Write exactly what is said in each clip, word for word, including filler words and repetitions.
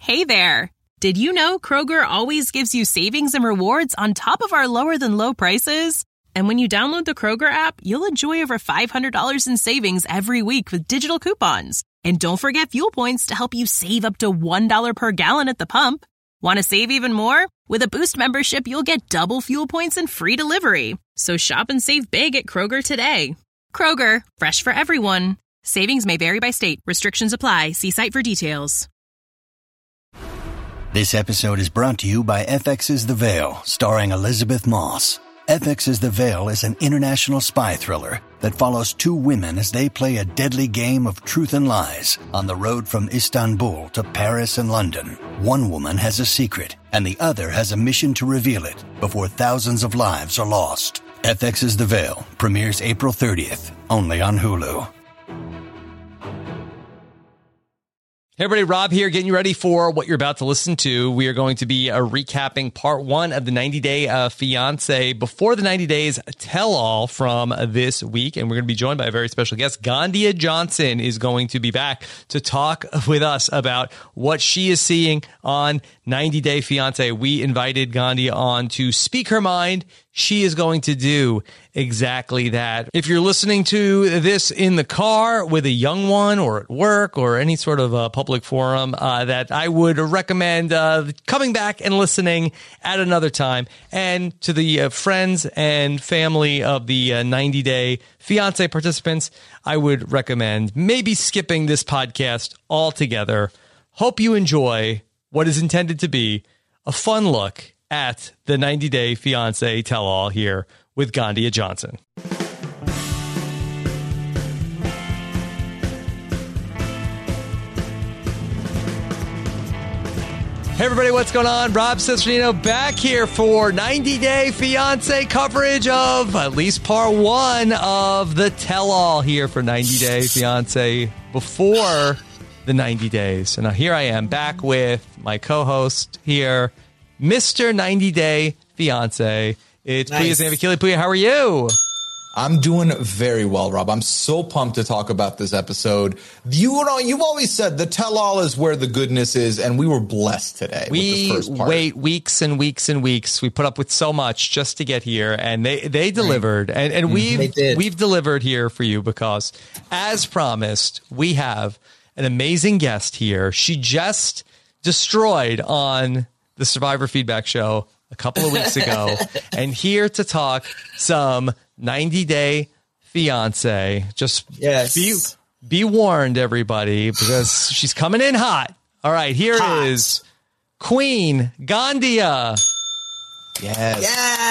Hey there. Did you know Kroger always gives you savings and rewards on top of our lower than low prices? And when you download the Kroger app, you'll enjoy over five hundred dollars in savings every week with digital coupons. And don't forget fuel points to help you save up to one dollar per gallon at the pump. Want to save even more? With a Boost membership, you'll get double fuel points and free delivery. So shop and save big at Kroger today. Kroger, fresh for everyone. Savings may vary by state. Restrictions apply. See site for details. This episode is brought to you by F X's The Veil, starring Elizabeth Moss. F X's The Veil is an international spy thriller that follows two women as they play a deadly game of truth and lies on the road from Istanbul to Paris and London. One woman has a secret, and the other has a mission to reveal it before thousands of lives are lost. F X's The Veil premieres April thirtieth, only on Hulu. Hey everybody, Rob here, getting you ready for what you're about to listen to. We are going to be uh, recapping part one of the ninety day uh, Fiance Before the ninety days tell-all from this week. And we're going to be joined by a very special guest. Gandia Johnson is going to be back to talk with us about what she is seeing on ninety day Fiance. We invited Gandia on to speak her mind. She is going to do exactly that. If you're listening to this in the car with a young one or at work or any sort of uh, public forum, uh, that I would recommend uh, coming back and listening at another time. And to the uh, friends and family of the uh, ninety day Fiance participants, I would recommend maybe skipping this podcast altogether. Hope you enjoy what is intended to be a fun look at the ninety day Fiance tell-all here with Gandia Johnson. Hey everybody, what's going on? Rob Cesternino back here for ninety day Fiance coverage of at least part one of the tell-all here for ninety day Fiance Before the ninety days. And now here I am back with my co-host here, Mister ninety day Fiance. It's nice. Puya Zamvikili. Puya, how are you? I'm doing very well, Rob. I'm so pumped to talk about this episode. You know, you've always said the tell-all is where the goodness is, and we were blessed today we with this first part. Wait weeks and weeks and weeks. We put up with so much just to get here, and they, they delivered. And, and we've, we've delivered here for you because, as promised, we have an amazing guest here. She just destroyed on the Survivor Feedback Show a couple of weeks ago, and here to talk some ninety day Fiance. Just yes. be be warned, everybody, because she's coming in hot. All right, here hot. is Queen Gandia. Yes.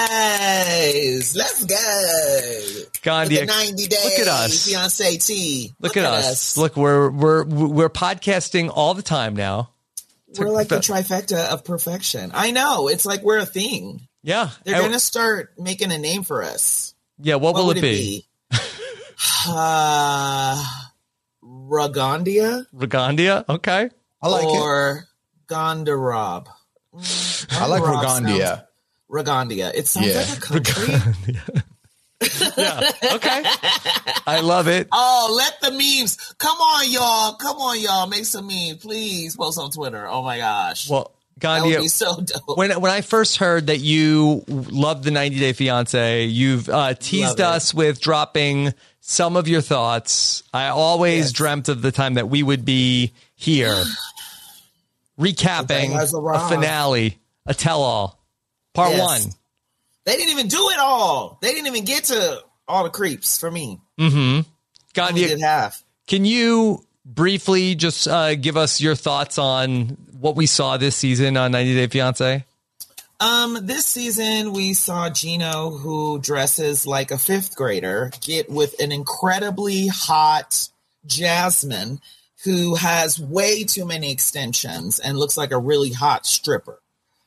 Yes. Let's go. Gandia, look at ninety day look at us. Fiance T. Look, look at, at us. us. Look, we're we're we're podcasting all the time now. We're like the trifecta of perfection. I know. It's like we're a thing. Yeah. They're going to start making a name for us. Yeah. What, what will it it be? be? uh, Ragandia? Ragandia? Okay. I like or it. Or Gondarob. I like Ragandia. Ragandia. It sounds yeah. like a country. Yeah. Okay. I love it. Oh, let the memes. Come on, y'all. Come on, y'all. Make some memes. Please post on Twitter. Oh, my gosh. Well, Gandia, that would be so dope. When, when I first heard that you loved the ninety day Fiance, you've uh, teased us with dropping some of your thoughts. I always yes. dreamt of the time that we would be here recapping a finale, a tell-all, part yes. one. They didn't even do it all. They didn't even get to all the creeps for me. Mm-hmm. Gandia, did half. Can you briefly just uh, give us your thoughts on what we saw this season on ninety day Fiance? Um, this season, we saw Gino, who dresses like a fifth grader, get with an incredibly hot Jasmine, who has way too many extensions and looks like a really hot stripper.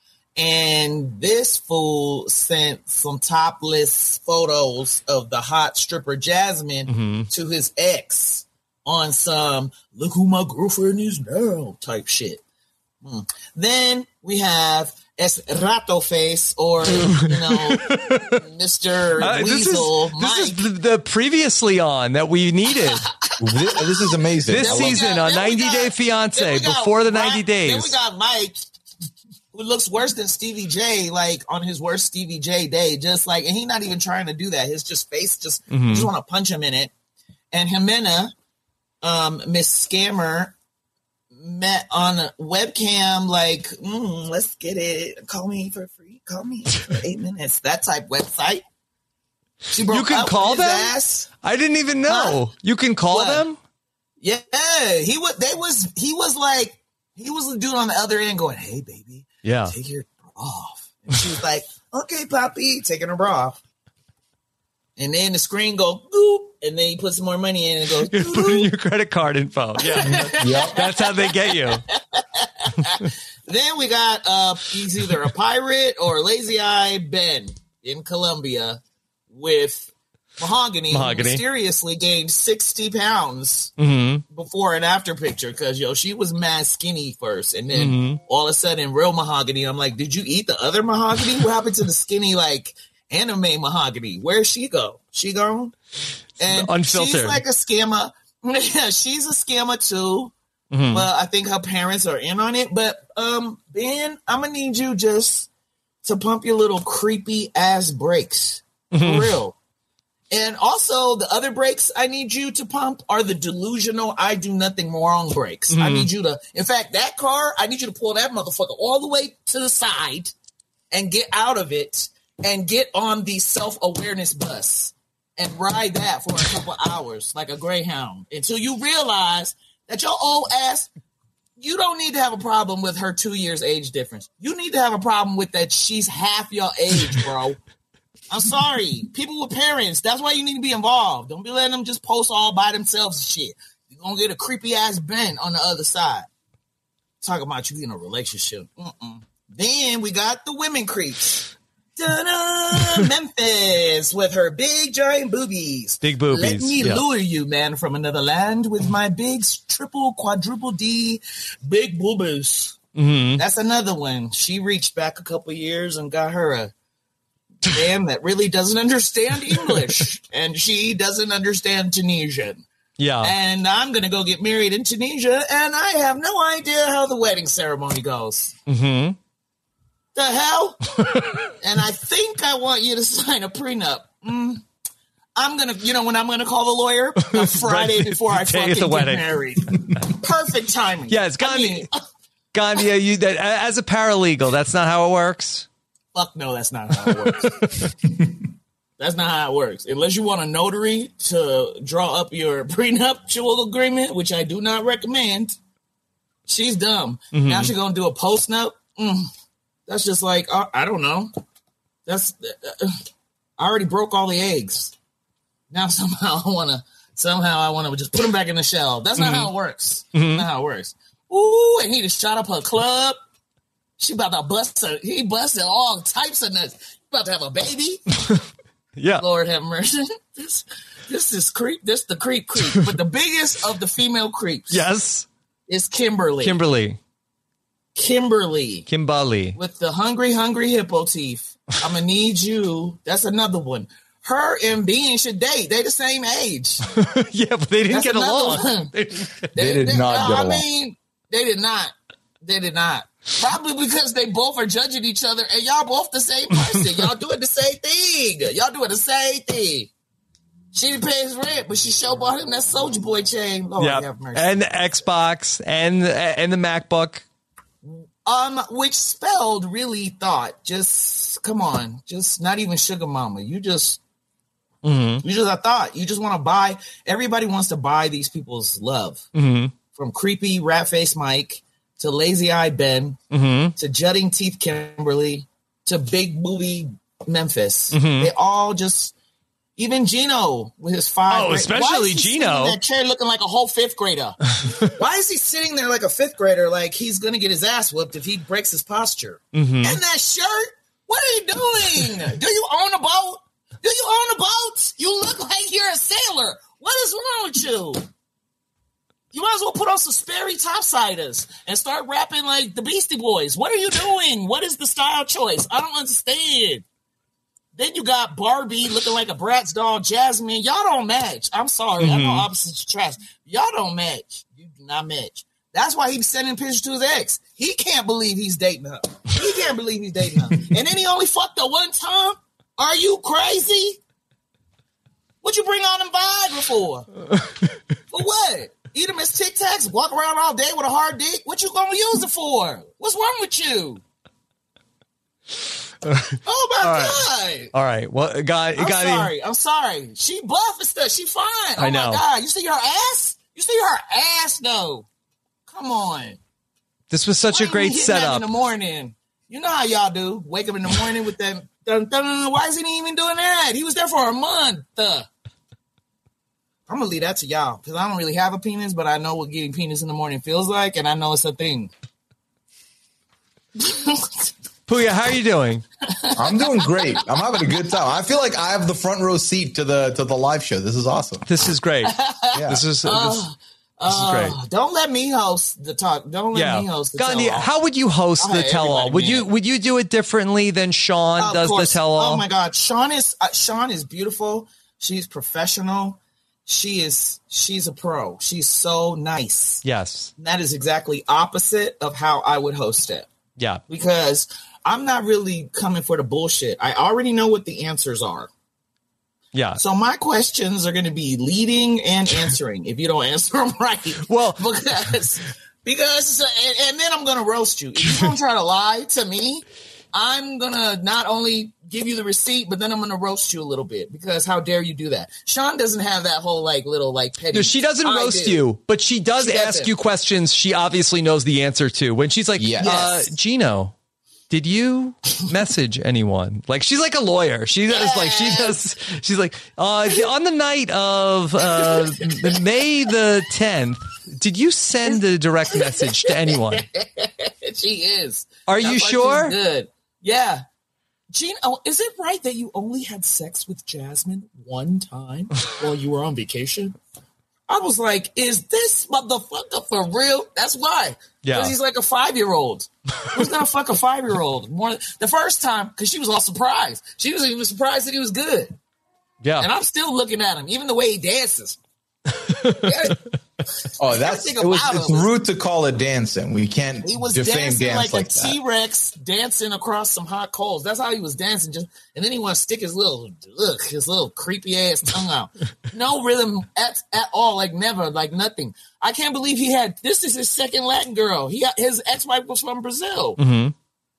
And this fool sent some topless photos of the hot stripper Jasmine mm-hmm. to his ex on some "look who my girlfriend is now" type shit. Mm. Then we have Es Rato Face, or, you know, Mister Uh, Weasel. This is, Mike. this is the, the previously on that we needed. this, this is amazing. This season got, on ninety got, Day Fiance, got before the Mike, ninety days. Then we got Mike, who looks worse than Stevie J, like on his worst Stevie J day. Just like, and he's not even trying to do that. His just face, just, Mm-hmm. you just want to punch him in it. And Jimena, um, Miss Scammer, met on a webcam, like, mm, let's get it. Call me for free. Call me for eight minutes. That type website. She broke You can up call with them? his ass. I didn't even know. Huh? You can call What? them? Yeah, he was. They was. He was like. He was the dude on the other end going, "Hey, baby, Yeah. take your bra off." And she was like, "Okay, Poppy," taking her bra off. And then the screen go boop, and then you put some more money in and it goes. You put in your credit card info. Yeah. Yep. That's how they get you. Then we got uh, he's either a pirate or Lazy Eye Ben in Colombia with Mahogany, Mahogany. who mysteriously gained sixty pounds Mm-hmm. before and after picture, because yo, she was mad skinny first, and then Mm-hmm. all of a sudden, real Mahogany. I'm like, did you eat the other Mahogany? What happened to the skinny like anime Mahogany? Where'd she go? She gone? And Unfiltered. she's like a scammer. Yeah, she's a scammer too. Mm-hmm. But I think her parents are in on it. But um, Ben, I'm gonna need you just to pump your little creepy ass brakes Mm-hmm. for real. And also, the other brakes I need you to pump are the delusional I do nothing wrong brakes. I need you to, in fact, that car, I need you to pull that motherfucker all the way to the side and get out of it and get on the self-awareness bus and ride that for a couple hours like a Greyhound until you realize that your old ass, you don't need to have a problem with her two years age difference. You need to have a problem with that she's half your age, bro. I'm sorry. People with parents, that's why you need to be involved. Don't be letting them just post all by themselves and shit. You're going to get a creepy ass Ben on the other side. Talk about you in a relationship. Mm-mm. Then we got the women creeps. Ta-da! Memphis with her big giant boobies. Big boobies, Let me yeah. lure you, man, from another land with my big triple, quadruple D, big boobies. Mm-hmm. That's another one. She reached back a couple years and got her a man that really doesn't understand English, and she doesn't understand Tunisian. Yeah. And I'm going to go get married in Tunisia, and I have no idea how the wedding ceremony goes. Mm-hmm. The hell? And I think I want you to sign a prenup. Mm. I'm going to, you know, when I'm going to call the lawyer? A Friday Right. before I The day of fucking the get wedding. married. Perfect timing. Yeah, it's I Gandhi. mean, Gandhi, you that as a paralegal, that's not how it works. fuck no, that's not how it works. That's not how it works. Unless you want a notary to draw up your prenuptial agreement, which I do not recommend. She's dumb. Mm-hmm. Now she's going to do a post-nup. Mm, that's just like, uh, I don't know. That's uh, I already broke all the eggs. Now somehow I want to, somehow I want to just put them back in the shell. That's not Mm-hmm. how it works. Mm-hmm. Not how it works. Ooh, and he just shot up her club. She about to bust her. He busted all types of nuts. About to have a baby. Yeah. Lord have mercy. This, this is creep. This the creep creep. But the biggest of the female creeps Yes. is Kimberly. Kimberly. Kimberly Kimberly. with the hungry, hungry hippo teeth. I'm gonna need you. That's another one. Her and Bean should date. They the same age. Yeah, but they didn't That's get another along. one. They didn't- They did not get I along. mean, they did not. They did not. Probably because they both are judging each other, and y'all both the same person. Y'all doing the same thing. Y'all doing the same thing. She didn't pay his rent, but she sure bought him that Soulja Boy chain. Lord Yeah, have mercy. and the Xbox and and the MacBook. Um, which spelled really thought. Just come on, just not even sugar mama. You just, Mm-hmm. you just a thought. You just want to buy. Everybody wants to buy these people's love. Mm-hmm. From creepy rat face Mike to lazy eye Ben Mm-hmm. to jutting teeth Kimberly to big booby Memphis. Mhm. They all just. Even Gino with his five. Oh, especially Why is he Gino. sitting in that chair looking like a whole fifth grader. Why is he sitting there like a fifth grader? Like he's gonna get his ass whooped if he breaks his posture. Mm-hmm. And that shirt. What are you doing? Do you own a boat? Do you own a boat? You look like you're a sailor. What is wrong with you? You might as well put on some Sperry Topsiders and start rapping like the Beastie Boys. What are you doing? What is the style choice? I don't understand. Then you got Barbie looking like a Bratz doll, Jasmine. Y'all don't match. I'm sorry. Mm-hmm. I know opposites trash. Y'all don't match. You do not match. That's why he's sending pictures to his ex. He can't believe he's dating her. He can't believe he's dating her. And then he only fucked her one time? Are you crazy? What you bring on him Viagra for? For what? Eat them as Tic Tacs? Walk around all day with a hard dick? What you gonna use it for? What's wrong with you? Oh my all right. God! All right, well, God, I'm got sorry. Any... I'm sorry. She buff and stuff. She fine. Oh I know. My God! You see her ass? You see her ass though? Come on. This was such Why a great setup. In the morning, you know how y'all do. Wake up in the morning with that. Dun, dun, dun, why isn't he even doing that? He was there for a month. Uh, I'm gonna leave that to y'all because I don't really have a penis, but I know what getting penis in the morning feels like, and I know it's a thing. Puya, how are you doing? I'm doing great. I'm having a good time. I feel like I have the front row seat to the to the live show. This is awesome. This is great. Yeah. This is uh, this, this is great. Uh, don't let me host the talk. Don't let yeah. me host the Gandhi, tell-all. how would you host I'll the tell-all? Would man. you would you do it differently than Sean Of does course. the tell-all? Oh my God, Sean is uh, Sean is beautiful. She's professional. She is she's a pro. She's so nice. Yes. And that is exactly opposite of how I would host it. Yeah. Because I'm not really coming for the bullshit. I already know what the answers are. Yeah. So my questions are going to be leading and answering if you don't answer them right. Well, because because and, and then I'm going to roast you. If you don't try to lie to me, I'm going to not only give you the receipt, but then I'm going to roast you a little bit because how dare you do that? Sean doesn't have that whole like little like petty. No, she doesn't I roast do. you, but she does She ask doesn't. you questions she obviously knows the answer to. When she's like, Yes. uh, Gino, did you message anyone? Like, she's like a lawyer. She does Yes. like, she does, she's like, uh, on the night of uh, May the tenth, did you send a direct message to anyone? She is. Are That's you why sure? she's good. Yeah. Gene, oh, is it right that you only had sex with Jasmine one time while you were on vacation? I was like, is this motherfucker for real? That's why. Yeah. Because he's like a five-year-old. Who's going to fuck a five-year-old? More the first time, because she was all surprised. She was even surprised that he was good. Yeah. And I'm still looking at him, even the way he dances. Yeah. Oh, that's Everything it was. about It's him. rude to call it dancing. We can't He was defame dancing dance like, like a that. T-Rex dancing across some hot coals. That's how he was dancing. Just and then he want to stick his little look, his little creepy ass tongue out. No rhythm at at all, like never, like nothing. I can't believe he had. This is his second Latin girl. He got, his ex-wife was from Brazil, Mm-hmm.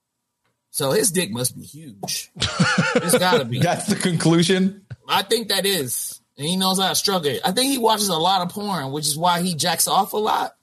so his dick must be huge. It's gotta be. That's the conclusion. I think that is. And he knows how to struggle. I think he watches a lot of porn, which is why he jacks off a lot.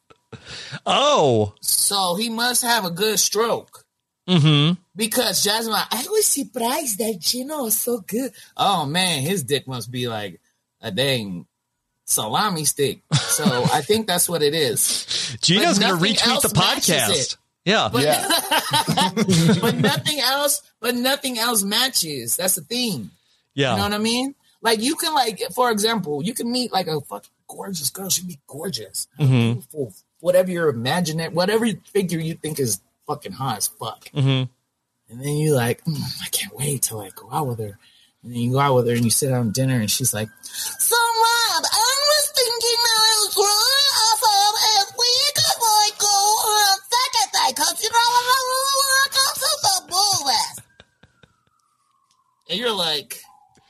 Oh. So he must have a good stroke. Mm-hmm. Because Jasmine, like, I was surprised that Gino is so good. Oh man, his dick must be like a dang salami stick. So I think that's what it is. Gino's going to nothing retweet else the matches podcast. it. Yeah. But, Yeah. but nothing else, but nothing else matches. That's the thing. Yeah. You know what I mean? Like you can like, for example, you can meet like a fucking gorgeous girl. She'd be gorgeous, Mm-hmm. beautiful, whatever you're imagining, whatever figure you think is fucking hot as fuck. Mm-hmm. And then you like, mm, I can't wait to like go out with her. And then you go out with her and you sit down dinner and she's like, so Rob, I was thinking that I was really awesome if we could like go on second date because you know I really want to go to the movies. And you're like,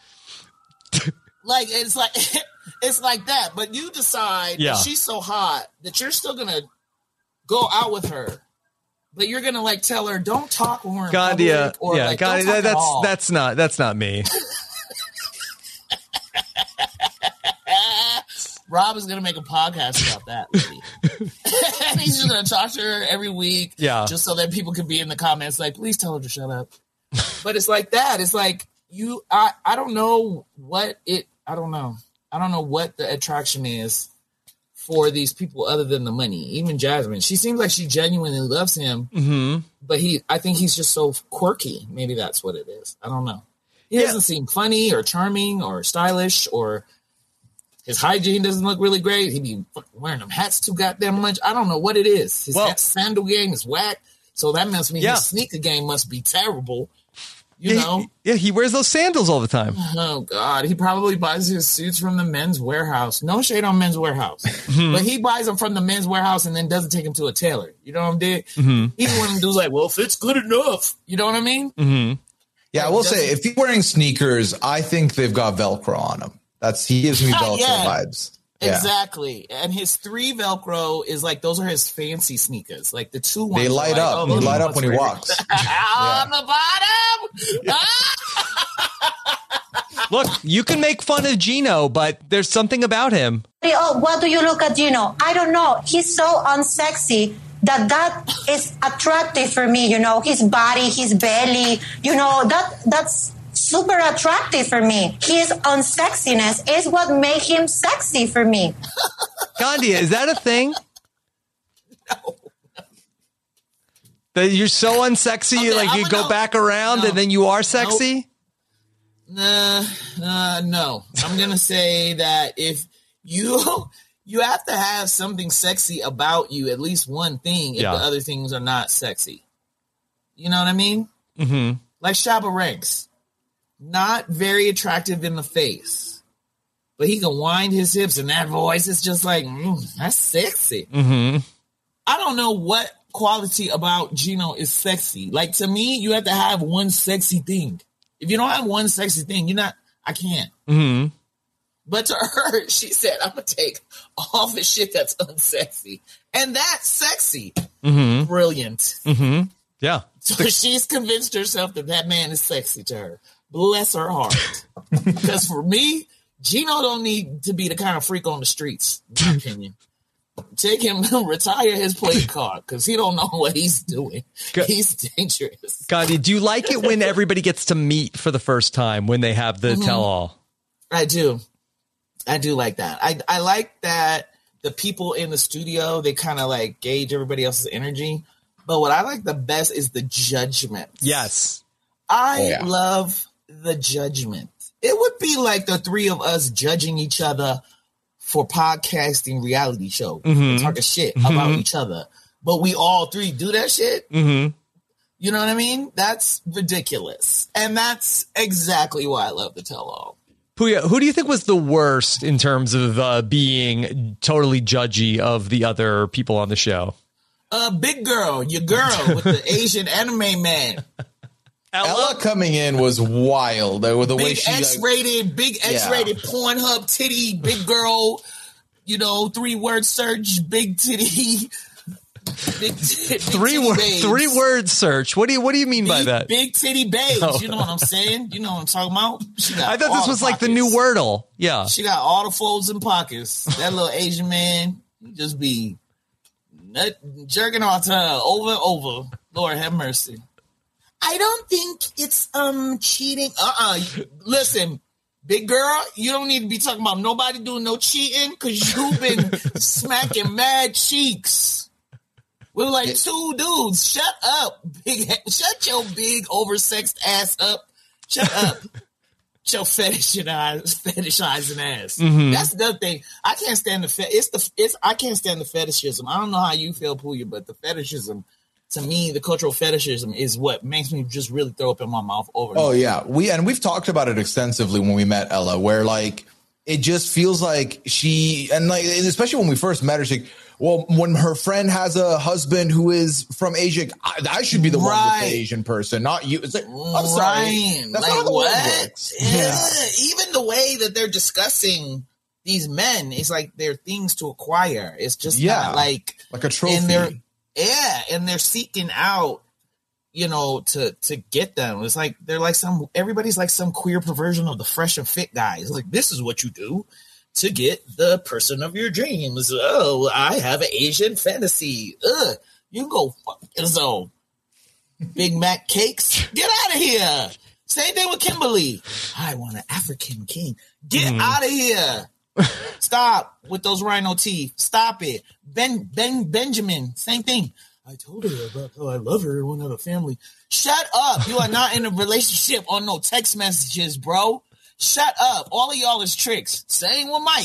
like it's like it's like that. But you decide Yeah. that she's so hot that you're still gonna go out with her. But you're gonna like tell her, don't talk when we're in Gandia, public, or yeah, like, Gandhi, don't talk that, at that's all. that's not that's not me. Rob is gonna make a podcast about that lady. And he's just gonna talk to her every week, Yeah. just so that people can be in the comments like, please tell her to shut up. But it's like that. It's like you. I. I don't know what it. I don't know. I don't know what the attraction is for these people other than the money. Even Jasmine, she seems like she genuinely loves him, Mm-hmm. but he. I think he's just so quirky. Maybe that's what it is. I don't know. He Yeah. doesn't seem funny or charming or stylish or. his hygiene doesn't look really great. He be wearing them hats too goddamn much. I don't know what it is. His well, hat sandal game is whack. So that must mean yeah. his sneaker game must be terrible. You yeah, know? He, yeah, he wears those sandals all the time. Oh, God. He probably buys his suits from the Men's Warehouse. No shade on Men's Warehouse. Mm-hmm. But he buys them from the Men's Warehouse and then doesn't take them to a tailor. You know what I'm saying? Mm-hmm. He's one of them dudes like, well, if it's good enough. You know what I mean? Mm-hmm. Yeah, I will say, if he's wearing sneakers, I think they've got Velcro on them. That's He gives me Velcro yeah. vibes. Yeah. Exactly. And his three Velcro is like, those are his fancy sneakers. Like the two ones. They light like, up. Oh, they light up when he walks. yeah. On the bottom. Yeah. Look, you can make fun of Gino, but there's something about him. Oh, what do you look at Gino? I don't know. He's so unsexy that that is attractive for me. You know, his body, his belly, you know, that that's super attractive for me. His unsexiness is what made him sexy for me. Gandia, is that a thing? No. That you're so unsexy, okay, like I'm you go no, back around no, and then you are sexy? Nope. Nah, uh, no. I'm going to say that if you you have to have something sexy about you, at least one thing, if yeah. the other things are not sexy. You know what I mean? Mm-hmm. Like Shabba Ranks. Not very attractive in the face, but he can wind his hips and that voice is just like, mm, that's sexy. Mm-hmm. I don't know what quality about Gino is sexy. Like, to me, you have to have one sexy thing. If you don't have one sexy thing, you're not, I can't. Mm-hmm. But to her, she said, I'm going to take all the shit that's unsexy. And that's sexy. Mm-hmm. Brilliant. Mm-hmm. Yeah. So she's convinced herself that that man is sexy to her. Bless her heart. Because for me, Gino don't need to be the kind of freak on the streets, in my opinion. Take him, retire his plate card, because he don't know what he's doing. Go- he's dangerous. Gandhi, do you like it when everybody gets to meet for the first time, when they have the mm-hmm. tell-all? I do. I do like that. I, I like that the people in the studio, they kind of like gauge everybody else's energy. But what I like the best is the judgment. Yes. I oh, yeah. love the judgment. It would be like the three of us judging each other for podcasting reality shows, mm-hmm. talking shit mm-hmm. about each other. But we all three do that shit. Mm-hmm. You know what I mean? That's ridiculous. And that's exactly why I love the tell-all. Puya, who do you think was the worst in terms of uh, being totally judgy of the other people on the show? Uh, big girl, your girl with the Asian anime man. Ella? Ella coming in was wild. The, the big way she X-rated, like, big X-rated yeah. Pornhub titty, big girl, you know, three word search, big titty, big, t- big three titty word babes. three word search. What do you what do you mean big, by that? Big titty babes. Oh. You know what I'm saying? You know what I'm talking about? She got I thought this was the like the new Wordle. Yeah, she got all the folds and pockets. That little Asian man just be nut, jerking off to her over and over. Lord have mercy. I don't think it's um cheating. Uh-uh. Listen, big girl, you don't need to be talking about nobody doing no cheating because you've been smacking mad cheeks with like two dudes. Shut up, big. Shut your big oversexed ass up. Shut up. Your fetishizing, fetishizing ass. Mm-hmm. That's the other thing. I can't stand the fe- it's the it's I can't stand the fetishism. I don't know how you feel, Puya, but the fetishism. To me, the cultural fetishism is what makes me just really throw up in my mouth over. Oh, yeah. We and we've talked about it extensively when we met Ella, where like it just feels like she and like especially when we first met her, she's like, well, when her friend has a husband who is from Asia, I, I should be the right. one with the Asian person, not you. It's like, I'm sorry. Right. That's like, not how the what? world works. Yeah. yeah. Even the way that they're discussing these men, it's like they're things to acquire. It's just yeah. not like, like a trophy. And they're, yeah, and they're seeking out, you know, to to get them. It's like they're like some everybody's like some queer perversion of the Fresh and Fit guys. Like, this is what you do to get the person of your dreams. Oh, I have an Asian fantasy. Ugh, you can go fuck yourself. Big Mac cakes. Get out of here. Same thing with Kimberly. I want an African king. Get mm. out of here. Stop with those rhino teeth. Stop it. Ben Ben Benjamin, same thing. I told her about how I love her and want to have a family. Shut up. You are not in a relationship on no text messages, bro. Shut up. All of y'all is tricks. Same with Mike.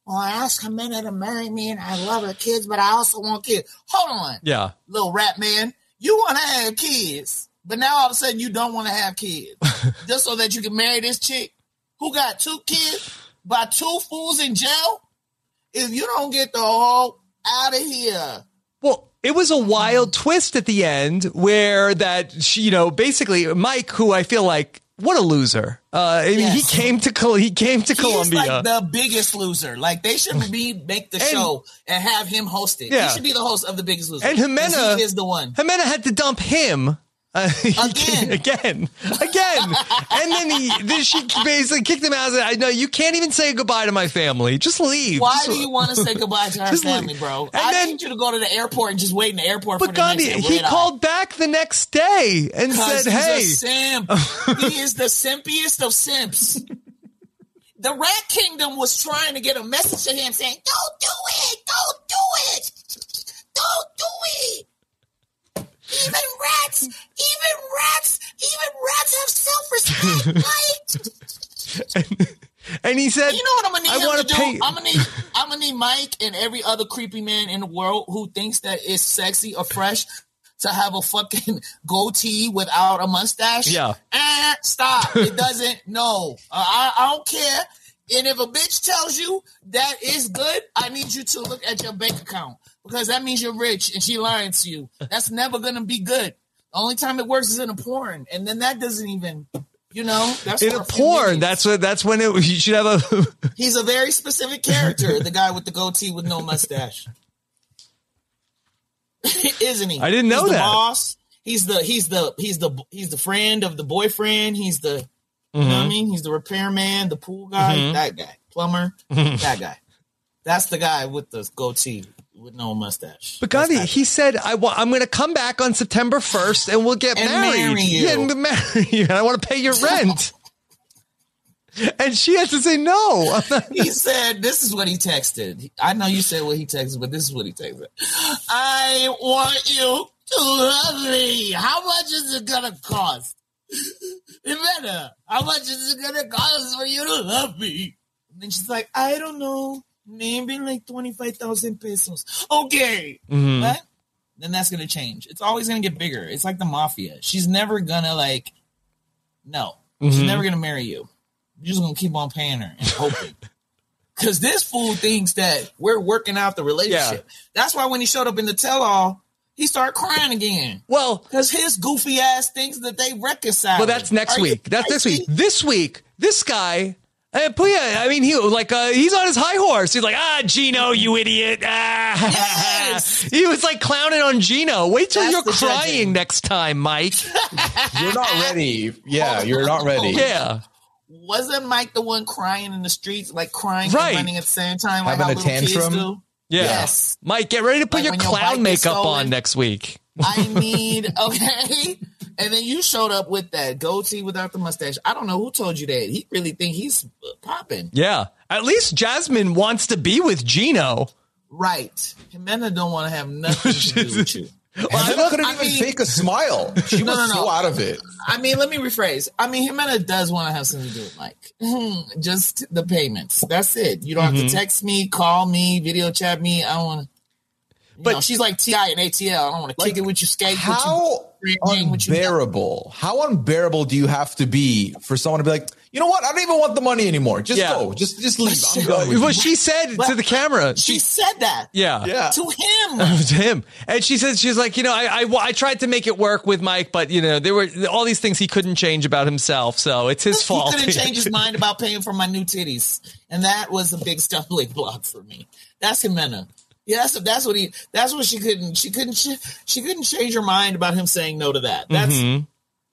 well, I asked Jimena to marry me and I love her kids, but I also want kids. Hold on. Yeah. Little rat man. You want to have kids, but now all of a sudden you don't want to have kids just so that you can marry this chick who got two kids by two fools in jail. If you don't get the whole out of here. Well, it was a wild twist at the end where that, she, you know, basically Mike, who I feel like, what a loser. Uh, I mean, Yes. he came to Col- he came to He Columbia. is like the biggest loser. Like they should be make the And- show and have him host it. Yeah. He should be the host of the Biggest Loser. And 'Cause Jimena he is the one. Jimena had to dump him. Uh, Again. again, again, and then he, then she basically kicked him out. And said, I know you can't even say goodbye to my family. Just leave. Why Just- do you want to say goodbye to our Just family, leave. bro? And I then- need you to go to the airport and just wait in the airport But for the next Gandhi, red he eye. called back the next day and Because said, he's "Hey, a simp. He is the simpiest of simps. The Rat Kingdom was trying to get a message to him saying, don't do it! Don't do it! Don't do it! Even rats, even rats, even rats have self-respect, Mike. and he said, You know what I'm gonna need I him want to to do? pay." I'm gonna need I'm gonna need Mike and every other creepy man in the world who thinks that it's sexy or fresh to have a fucking goatee without a mustache. Yeah. Eh, stop. It doesn't. No. Uh, I, I don't care. And if a bitch tells you that is good, I need you to look at your bank account because that means you're rich and she lying to you. That's never gonna be good. The only time it works is in a porn, and then that doesn't even. You know, that's in for a few porn. minutes. That's what. That's when it. You should have a. He's a very specific character, the guy with the goatee with no mustache. Isn't he? I didn't know he's the that. boss. He's the he's the he's the he's the friend of the boyfriend. He's the you know what I mean? He's the repairman, the pool guy, Mhm. that guy. Plumber, that guy. That's the guy with the goatee with no mustache. But That's Gandhi, that he said, I wa- I'm going to come back on September first and we'll get And married. marry you. Yeah, and marry you. And I want to pay your rent. And she has to say no. I'm not- He said, this is what he texted. I know you said what he texted, but this is what he texted. I want you to love me. How much is it going to cost? Ivana, how much is it going to cost for you to love me? And then she's like, I don't know. Maybe like twenty-five thousand pesos. Okay. Mhm. What? Then that's going to change. It's always going to get bigger. It's like the mafia. She's never going to like, no. She's Mhm. never going to marry you. You're just going to keep on paying her and hoping. Because this fool thinks that we're working out the relationship. That's why when he showed up in the tell-all, he started crying again. Well, because his goofy ass thinks that they reconcile. well, that's next Are you week. That's this crazy? week. This week, this guy, uh, Puya, I mean, he like uh, he's on his high horse. He's like, ah, Gino, you idiot. Ah. Yes. He was like clowning on Gino. Wait till That's you're the crying judging. next time, Mike. You're not ready. Yeah, you're not ready. Yeah. Wasn't Mike the one crying in the streets, like crying Right. and running at the same time, like Having how a little kids tantrum? do? Yeah. Yes. Mike, get ready to put Like your when your clown bike is makeup stolen. on next week. I need, okay. And then you showed up with that goatee without the mustache. I don't know who told you that. He really think he's popping. Yeah. At least Jasmine wants to be with Gino. Right. Jimena don't want to have nothing to do with you. Jimena couldn't I even mean- fake a smile. She No, was no, no. so out of it. I mean, let me rephrase. I mean, Jimena does want to have something to do with Mike. Just the payments. That's it. You don't have Mm-hmm. to text me, call me, video chat me. I don't want to. But- But she's like T I and A T L. I don't want to Like, kick it with you, skate How with you, drink with you. unbearable? How unbearable do you have to be for someone to be like, you know what? I don't even want the money anymore. Just Yeah. go. Just just leave. I'm done with What you. she said to the camera. She said that Yeah. Yeah. to him. To him. And she says, she's like, you know, I, I, I tried to make it work with Mike, but, you know, there were all these things he couldn't change about himself. So it's his fault. He couldn't change his mind about paying for my new titties, and that was a big stumbling block for me. That's Jimena. Yeah, that's that's what he. That's what she couldn't. She couldn't. She, she couldn't change her mind about him saying no to that. That's Mhm.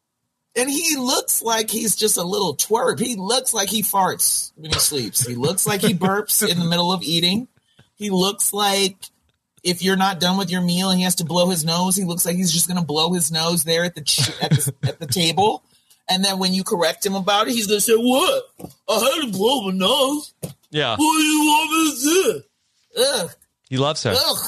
and he looks like he's just a little twerp. He looks like he farts when he sleeps. He looks like he burps in the middle of eating. He looks like if you're not done with your meal and he has to blow his nose, he looks like he's just going to blow his nose there at the ch- at the, at the table. And then when you correct him about it, he's going to say, "What? I had to blow my nose. Yeah. What do you want me to do?" Ugh. He loves her. Ugh.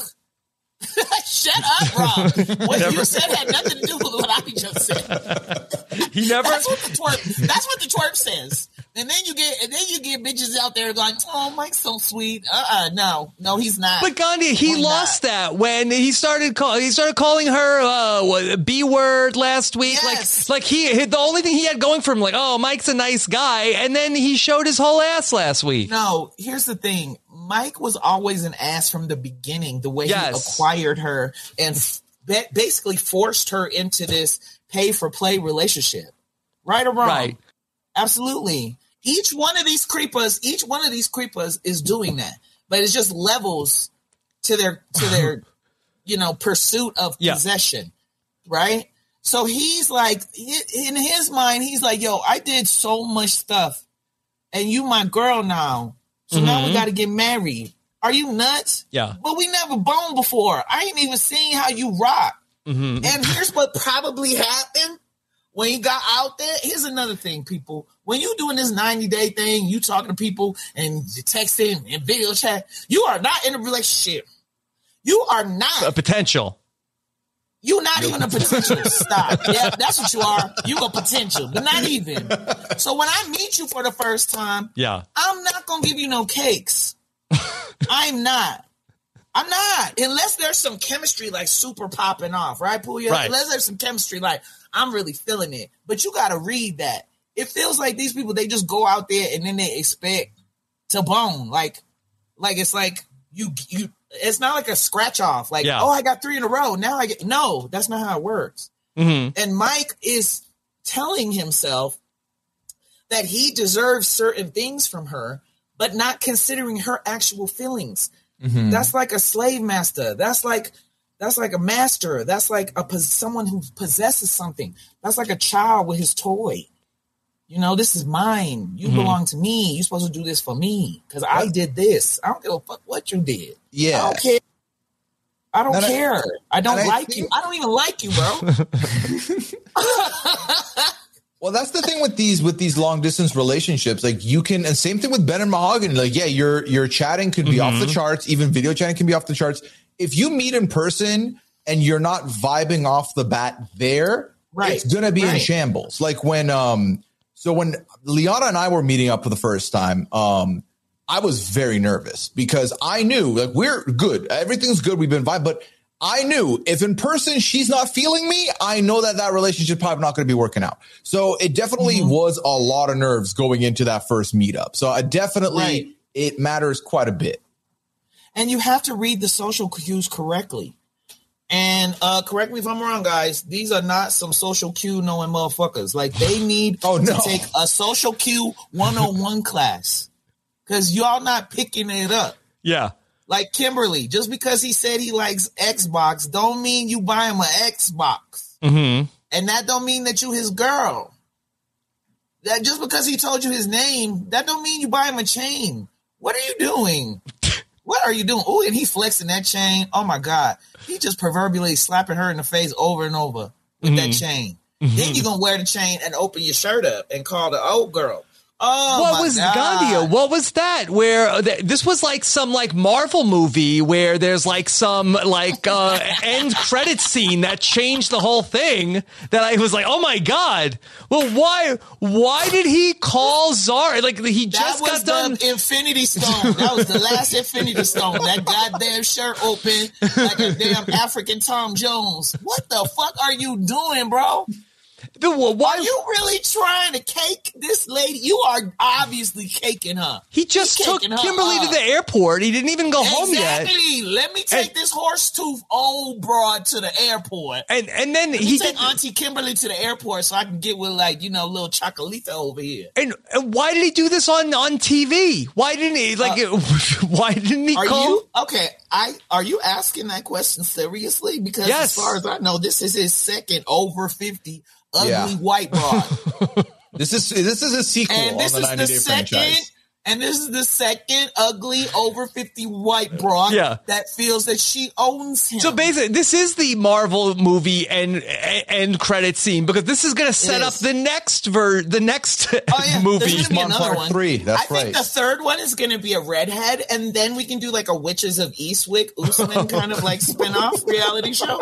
Shut up, Rob. What you said had nothing to do with what I just said. He never. That's what the twerp. That's what the twerp says. And then you get, and then you get bitches out there going, "Oh, Mike's so sweet." Uh, uh no, no, he's not. But Gandhi, he Why lost not? that when he started call, he started calling her uh, what, B word last week. Yes. Like, like he, the only thing he had going for him, like, oh, Mike's a nice guy, and then he showed his whole ass last week. No, here's the thing: Mike was always an ass from the beginning. The way Yes. he acquired her and f- basically forced her into this pay for play relationship, right or wrong? Right. Absolutely. Each one of these creepers, each one of these creepers is doing that, but it's just levels to their to their, you know, pursuit of Yeah. possession, right? So he's like, in his mind, he's like, "Yo, I did so much stuff, and you my girl now, so now we Mhm. got to get married. Are you nuts? Yeah. But we never boned before. I ain't even seen how you rock." Mm-hmm. And here's what probably happened when you got out there. Here's another thing, people. When you doing this ninety day thing, you talking to people and you texting and video chat, you are not in a relationship. You are not. A potential. You're not even a potential. Stop. Yeah, that's what you are. You a potential, but not even. So when I meet you for the first time, Yeah. I'm not going to give you no cakes. I'm not. I'm not. Unless there's some chemistry like super popping off, right, Puya? Right. Unless there's some chemistry like I'm really feeling it. But you got to read that. It feels like these people, they just go out there and then they expect to bone. Like, like it's like you, you, it's not like a scratch off. Like, Yeah. oh, I got three in a row. Now I get, no, that's not how it works. Mm-hmm. And Mike is telling himself that he deserves certain things from her, but not considering her actual feelings. Mm-hmm. That's like a slave master. That's like that's like a master. That's like a pos- someone who possesses something. That's like a child with his toy. You know, this is mine. You Mhm. belong to me. You're supposed to do this for me because I did this. I don't give a fuck what you did. Yeah. I don't care. I don't And I- care. I, don't and I like think- you. I don't even like you, bro. Well, that's the thing with these with these long distance relationships. Like you can, and same thing with Ben and Mahogany. Like, yeah, your your chatting could be off the charts. Even video chatting can be off the charts. If you meet in person and you're not vibing off the bat there, Right, it's gonna be in right. shambles. Like when um, so when Liana and I were meeting up for the first time, um, I was very nervous because I knew like we're good, everything's good, we've been vibing, but I knew if in person she's not feeling me, I know that that relationship probably not going to be working out. So it definitely Mm-hmm. was a lot of nerves going into that first meetup. So I definitely, Right. it matters quite a bit. And you have to read the social cues correctly. And uh, correct me if I'm wrong, guys. These are not some social cue knowing motherfuckers. Like they need Oh, no. to take a social cue one oh one class because y'all not picking it up. Yeah. Like Kimberly, just because he said he likes Xbox, don't mean you buy him an Xbox. Mm-hmm. And that don't mean that you his girl. That just because he told you his name, that don't mean you buy him a chain. What are you doing? What are you doing? Oh, and he flexing that chain. Oh my God. He just proverbially slapping her in the face over and over with that chain. Then you're gonna wear the chain and open your shirt up and call the old girl. Oh, What my was God. Gandia? What was that? Where uh, th- this was like some like Marvel movie where there's like some like uh, end credit scene that changed the whole thing. That I was like, oh my God. Well, why? Why did he call Zara? Like he That just was got done. the Infinity Stone. That was the last Infinity Stone. That goddamn shirt open like a damn African Tom Jones. What the fuck are you doing, bro? The, why? Are you really trying to cake this lady? You are obviously caking her. He just You're took caking her Kimberly up. to the airport. He didn't even go home yet. Exactly. Let me take And- this horse tooth old broad to the airport. And and then Let he me take did. Auntie Kimberly to the airport so I can get with like, you know, little Chocolita over here. And, and why did he do this on, on T V? Why didn't he like? why didn't he Are call? you okay? I are you asking that question seriously? Because Yes. as far as I know, this is his second over fifty ugly Yeah. white broad. This is this is a sequel And this on the is ninety the day second, franchise. and this is the second ugly over fifty white broad Yeah. that feels that she owns him. So basically, this is the Marvel movie and end credit scene because this is going to set It up is. the next ver the next Oh, yeah. movie. There's gonna be on another part one. three. That's I think right. the third one is going to be a redhead, and then we can do like a Witches of Eastwick Usman kind of like spin-off reality show.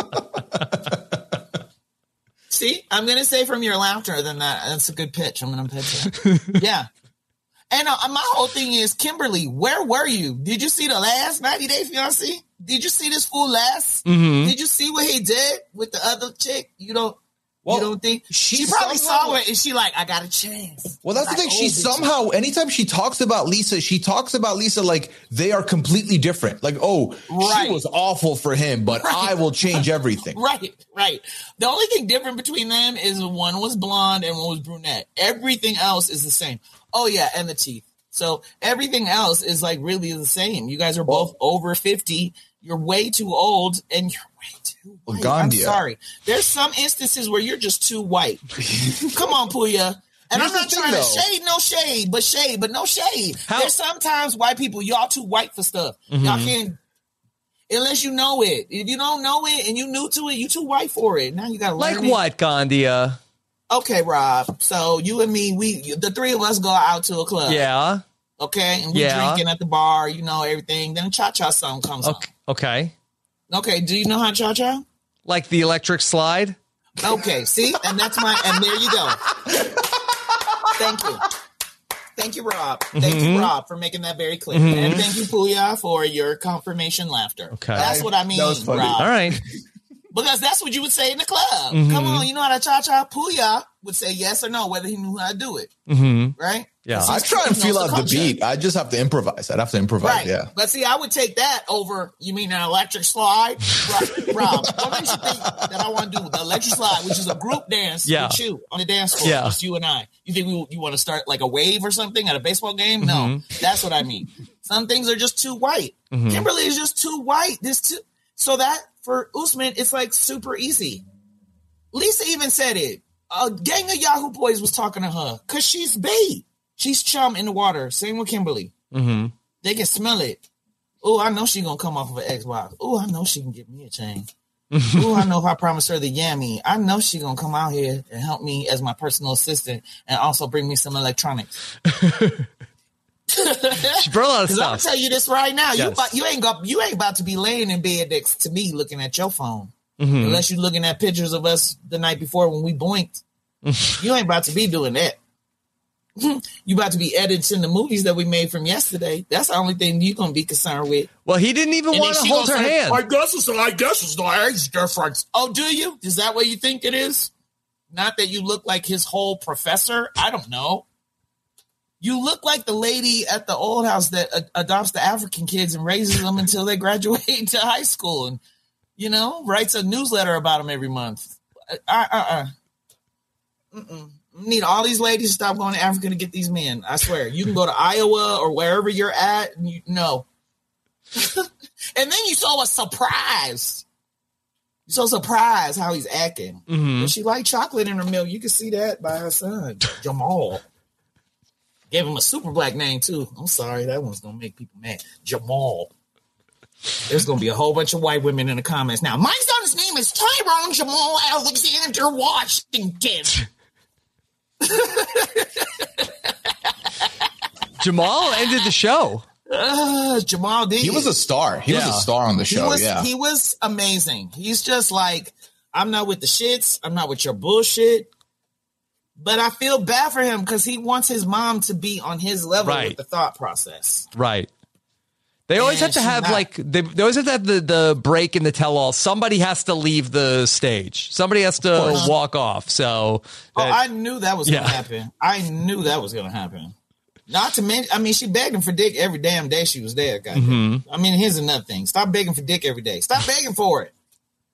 See, I'm going to say from your laughter, then that that's a good pitch. I'm going to pitch it. Yeah. And uh, my whole thing is, Kimberly, where were you? Did you see the last ninety Day Fiancé? Did you see this fool last? Mm-hmm. Did you see what he did with the other chick? You don't. Well, you don't think she, she probably somehow, saw it and she like, I got a chance. Well, that's like, the thing. She somehow, anytime she talks about Lisa, she talks about Lisa like they are completely different. Like, oh, right. She was awful for him, but right. I will change everything. Right, right. The only thing different between them is one was blonde and one was brunette. Everything else is the same. Oh yeah, and the teeth. So everything else is like really the same. You guys are both well, over fifty. You're way too old and you're way too white. Well, I'm sorry. There's some instances where you're just too white. Come on, Puya. And Here's I'm not trying though. to shade, no shade, but shade, but no shade. How? There's sometimes white people, y'all too white for stuff. Mm-hmm. Y'all can't, unless you know it. If you don't know it and you new to it, you too white for it. Now you got to learn Like it. what, Gandia? Okay, Rob. So you and me, we the three of us go out to a club. Yeah. Okay, and we yeah. drinking at the bar, you know, everything. Then a cha-cha song comes okay. on. Okay. Okay, do you know how cha-cha? Like the electric slide? Okay, see? And that's my, and there you go. Thank you. Thank you, Rob. Thank mm-hmm. you, Rob, for making that very clear. Mm-hmm. And thank you, Puya, for your confirmation laughter. Okay. That's what I mean, Rob. All right. Because that's what you would say in the club. Mm-hmm. Come on, you know how to cha-cha? Puya would say yes or no, whether he knew how to do it. Mm-hmm. Right? Yeah. I try and feel out the beat. I just have to improvise. I'd have to improvise, right. yeah. But see, I would take that over, you mean an electric slide? Rob, what makes you think that I want to do the electric slide, which is a group dance yeah. with you on the dance floor, yeah. just you and I? You think we, you want to start like a wave or something at a baseball game? No, mm-hmm. That's what I mean. Some things are just too white. Mm-hmm. Kimberly is just too white. This too, so that for Usman, it's like super easy. Lisa even said it. A gang of Yahoo boys was talking to her because she's bait. She's chum in the water. Same with Kimberly. Mm-hmm. They can smell it. Oh, I know she's going to come off of an Xbox. Oh, I know she can give me a chain. Oh, I know if I promise her the yammy, I know she's going to come out here and help me as my personal assistant and also bring me some electronics. She brought a lot of stuff. I'm going to tell you this right now. Yes. You, about, you, ain't got, you ain't about to be laying in bed next to me looking at your phone. Mm-hmm. Unless you're looking at pictures of us the night before when we blinked. You ain't about to be doing that. You about to be editing the movies that we made from yesterday. That's the only thing you're gonna be concerned with. Well, he didn't even and want to hold her say, hand. I guess it's I guess it's the age difference. Oh, do you? Is that what you think it is? Not that you look like his whole professor. I don't know. You look like the lady at the old house that uh, adopts the African kids and raises them until they graduate to high school, and you know writes a newsletter about them every month. Uh, uh, uh. Mm-mm. Need all these ladies to stop going to Africa to get these men. I swear. You can go to Iowa or wherever you're at. And you know. And then you saw us surprised. You so surprised how he's acting. Mm-hmm. She liked chocolate in her milk. You can see that by her son, Jamal. Gave him a super black name, too. I'm sorry. That one's going to make people mad. Jamal. There's going to be a whole bunch of white women in the comments now. My son's name is Tyrone Jamal Alexander Washington. Jamal ended the show. Uh, Jamal did. He was a star. He yeah. was a star on the show. He was, yeah, he was amazing. He's just like, I'm not with the shits. I'm not with your bullshit. But I feel bad for him because he wants his mom to be on his level right. with the thought process. Right. They always and have to have not. like they, they always have to have the, the break in the tell-all. Somebody has to leave the stage. Somebody has to walk off. So, that, oh, I knew that was yeah. going to happen. I knew that was going to happen. Not to mention, I mean, she begged him for dick every damn day she was there. Mm-hmm. I mean, here's another thing: stop begging for dick every day. Stop begging for it.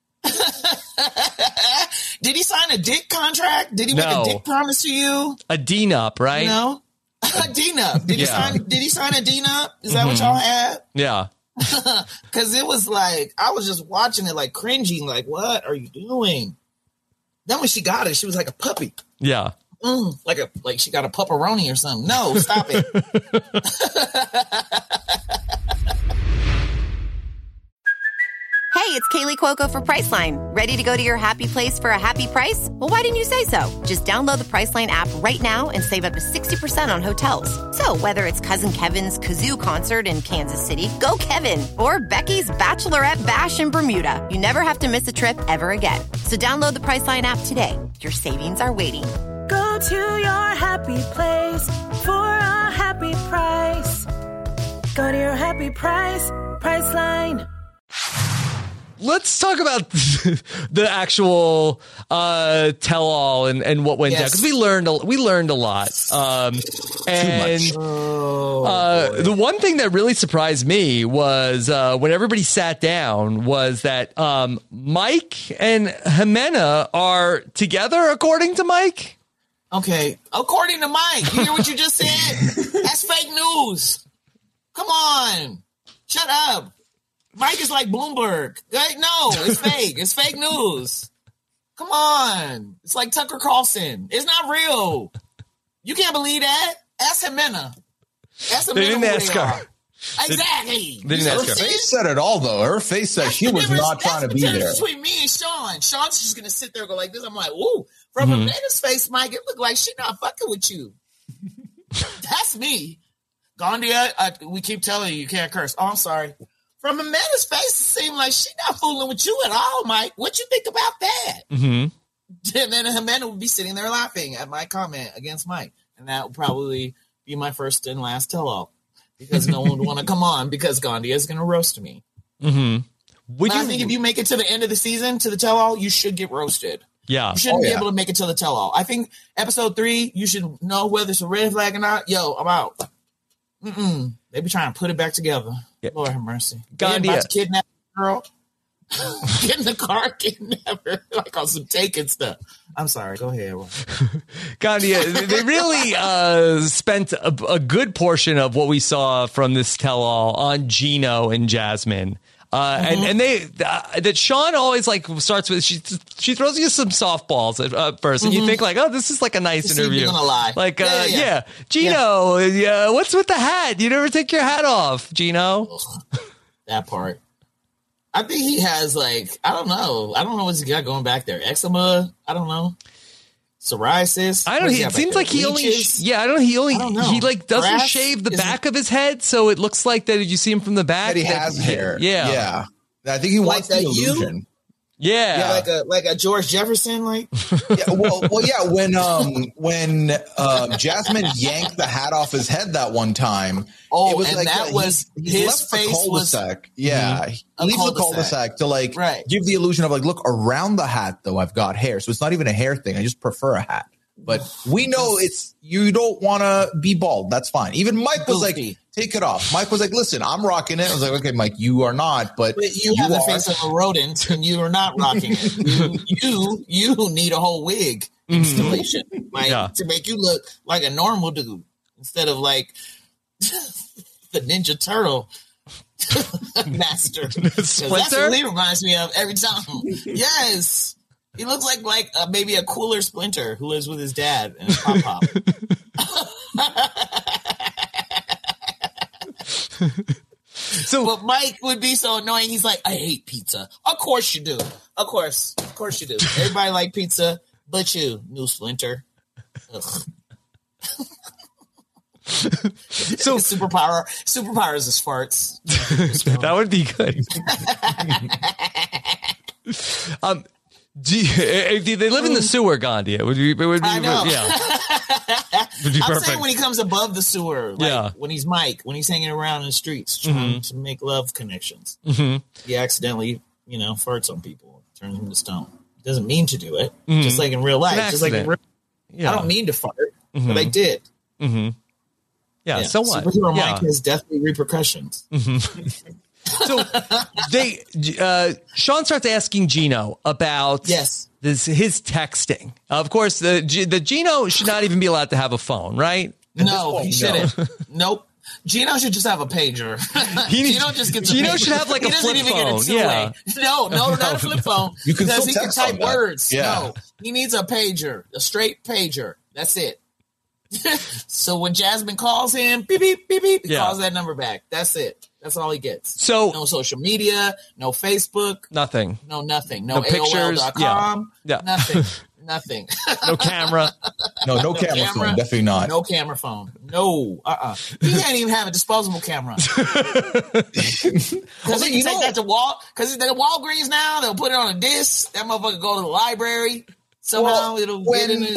Did he sign a dick contract? Did he no. make a dick promise to you? A D-nup, right? No. A D-nup. Did, yeah. he sign, did he sign a D-nup? Is that mm-hmm. what y'all had? Yeah. Because it was like, I was just watching it like cringing, like, what are you doing? Then when she got it, she was like a puppy. Yeah. Mm, like a like she got a pepperoni or something. No, stop it. Hey, it's Kaylee Cuoco for Priceline. Ready to go to your happy place for a happy price? Well, why didn't you say so? Just download the Priceline app right now and save up to sixty percent on hotels. So whether it's Cousin Kevin's Kazoo Concert in Kansas City, go Kevin, or Becky's Bachelorette Bash in Bermuda, you never have to miss a trip ever again. So download the Priceline app today. Your savings are waiting. Go to your happy place for a happy happy price. Go to your happy price, Priceline. Let's talk about the actual uh, tell-all and, and what went Yes. down, because we learned a, we learned a lot. Um, and Oh, uh, the one thing that really surprised me was uh, when everybody sat down was that um, Mike and Jimena are together, according to Mike. Okay, according to Mike, you hear what you just said? That's fake news. Come on, shut up. Mike is like Bloomberg. Like, no, it's fake. It's fake news. Come on, it's like Tucker Carlson. It's not real. You can't believe that. Ask Jimena. Ask Jimena. They didn't who ask they her. are. Exactly. They didn't You ask her. see? Her face said it all, though. Her face said she was Difference- not trying to that's be the there. difference between me and Sean. Sean's just gonna sit there and go like this. I'm like, ooh. From Mhm. Amanda's face, Mike, it looked like she not fucking with you. That's me. Gandia, uh, we keep telling you you can't curse. Oh, I'm sorry. From Amanda's face, it seemed like she not fooling with you at all, Mike. What you think about that? Mm-hmm. And then Amanda would be sitting there laughing at my comment against Mike, and that would probably be my first and last tell-all, because no one would want to come on because Gandia is going to roast me. Mm-hmm. Would But you? I think if you make it to the end of the season, to the tell-all, you should get roasted. yeah. You shouldn't Oh, be yeah. able to make it to the tell-all. I think episode three, you should know whether it's a red flag or not. Yo, I'm out. Mm-mm. They be trying to put it back together. Yeah. Lord have mercy. Gandia. They about to kidnap a girl. Get in the car, kidnap her. Like on some taking stuff. I'm sorry. Go ahead. Gandia, they really uh, spent a, a good portion of what we saw from this tell-all on Gino and Jasmine. Uh, Mm-hmm. and, and they uh, that Sean always like starts with she she throws you some softballs at uh, first, and you think like, oh, this is like a nice To see if interview. you're gonna lie. Like, uh, Yeah, yeah, yeah, yeah. Gino, yeah. what's with the hat? You never take your hat off, Gino. That part. I think he has like, I don't know. I don't know what's he got going back there. Eczema? I don't know. Psoriasis? I don't. What's He, got it back seems there? like he only. Leeches? Yeah, I don't. He only. I don't know. He like doesn't Grass? shave the Is it- back of his head, so it looks like that. You see him from the back. That he that- has hair. Yeah. Yeah. I think he wants Like the that you? illusion. Yeah. Yeah, like a like a George Jefferson, like Yeah, well, well, yeah. When um when uh, Jasmine yanked the hat off his head that one time, Oh, it was and like that uh, was- he, he his left the face was- cul-de-sac. Yeah, he A leaves the cul-de-sac. cul-de-sac to like Right. give the illusion of like, look, around the hat though I've got hair, so it's not even a hair thing. I just prefer a hat. But we know it's you don't want to be bald. That's fine. Even Mike was like, Goofy. take it off. Mike was like, listen, I'm rocking it. I was like, okay, Mike, you are not, but, but you have the are. face of a rodent and you are not rocking it. You you you need a whole wig installation, like Yeah. to make you look like a normal dude instead of like the Ninja Turtle master. 'Cause that's Splinter? what he reminds me of every time. Yes. He looks like like uh, maybe a cooler Splinter who lives with his dad and his pop pop. So But Mike would be so annoying. He's like, I hate pizza. Of course you do. Of course. Of course you do. Everybody like pizza, but you, new Splinter. Ugh. so superpower. Superpowers is farts. that would be good. um, do you, if they live in the sewer, Gandia, would be, it would be, I know. yeah, would be I'm perfect. saying when he comes above the sewer, like Yeah. when he's Mike, when he's hanging around in the streets trying to make love connections, Mhm. he accidentally, you know, farts on people, turns them to stone. He doesn't mean to do it, Mhm. just like in real life. It's an Just like in real, accident. Yeah. I don't mean to fart, Mhm. but I did. Mm-hmm. Yeah, So what? Superhero Yeah. Mike has deathly repercussions. So they, uh, Sean starts asking Gino about Yes. this his texting. Of course, the G- the Gino should not even be allowed to have a phone, right? No, point, he shouldn't. Nope. Gino should just have a pager. He needs- Gino just gets a Gino pager. should have, like, He a doesn't flip even get a phone. two-way. Yeah. No, no, not a flip phone. You can because still he can text type on that. words. Yeah. No, he needs a pager, a straight pager. That's it. So when Jasmine calls him, beep, beep, beep, beep, he Yeah. calls that number back. That's it. That's all he gets. So No social media, no Facebook, nothing, no nothing, no, No pictures, A O L dot com, yeah. Yeah. nothing, nothing. no camera. No, no, camera, camera. phone. Definitely not. No camera phone. No. Uh-uh. He can't even have a disposable camera. Because he you can take know- that to Wal. Because they're Walgreens now. They'll put it on a disc. That motherfucker go to the library. Somehow Well, it'll when- get in it.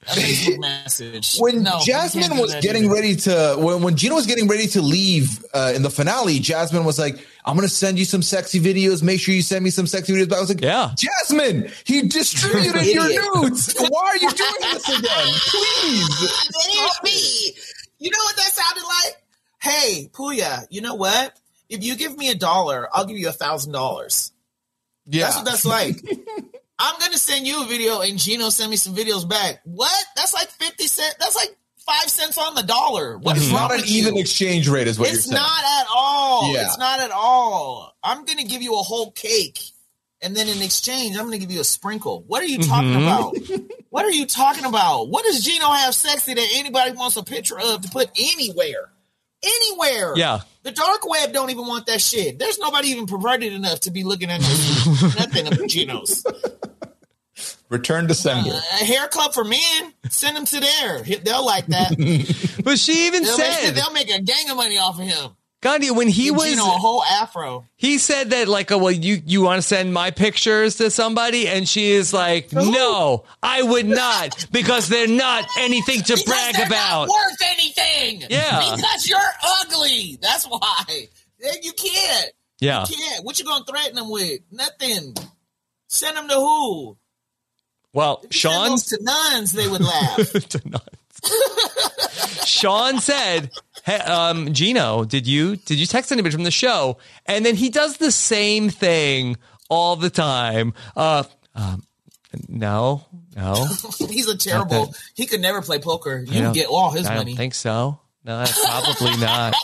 A Facebook message. When no, Jasmine was getting either. ready to, when, when Gino was getting ready to leave uh, in the finale, Jasmine was like, I'm going to send you some sexy videos. Make sure you send me some sexy videos. But I was like, yeah. Jasmine, he distributed your nudes. Why are you doing this again? Please. Stop me. You know what that sounded like? Hey, Puya, you know what? If you give me a dollar, I'll give you a thousand dollars. Yeah. That's what that's like. I'm going to send you a video and Gino send me some videos back. What? That's like fifty cents. That's like five cents on the dollar. What is it's wrong not with an even you? exchange rate is what it's you're saying. It's not at all. Yeah. It's not at all. I'm going to give you a whole cake. And then in exchange, I'm going to give you a sprinkle. What are you talking mm-hmm. about? What are you talking about? What does Gino have sexy that anybody wants a picture of to put anywhere? Anywhere. Yeah. The dark web don't even want that shit. There's nobody even perverted enough to be looking at nothing of Gino's. Return to sender. Uh, a hair club for men. Send them to there. They'll like that. But she even they'll said make, they'll make a gang of money off of him. Gandhi, when he Give was Gino a whole afro, he said that like, oh, well, you you want to send my pictures to somebody, and she is like, no, I would not, because they're not anything to because brag they're about. Not worth anything. Yeah, because you're ugly. That's why. You can't. Yeah, you can't. What you gonna threaten them with? Nothing. Send them to who? Well, Sean to nuns, they would laugh. To nuns. Sean said, hey, um, Gino, did you did you text anybody from the show? And then he does the same thing all the time. Uh, um, no, no. He's a terrible. He could never play poker. You get all his I money. I don't think so. No, probably not.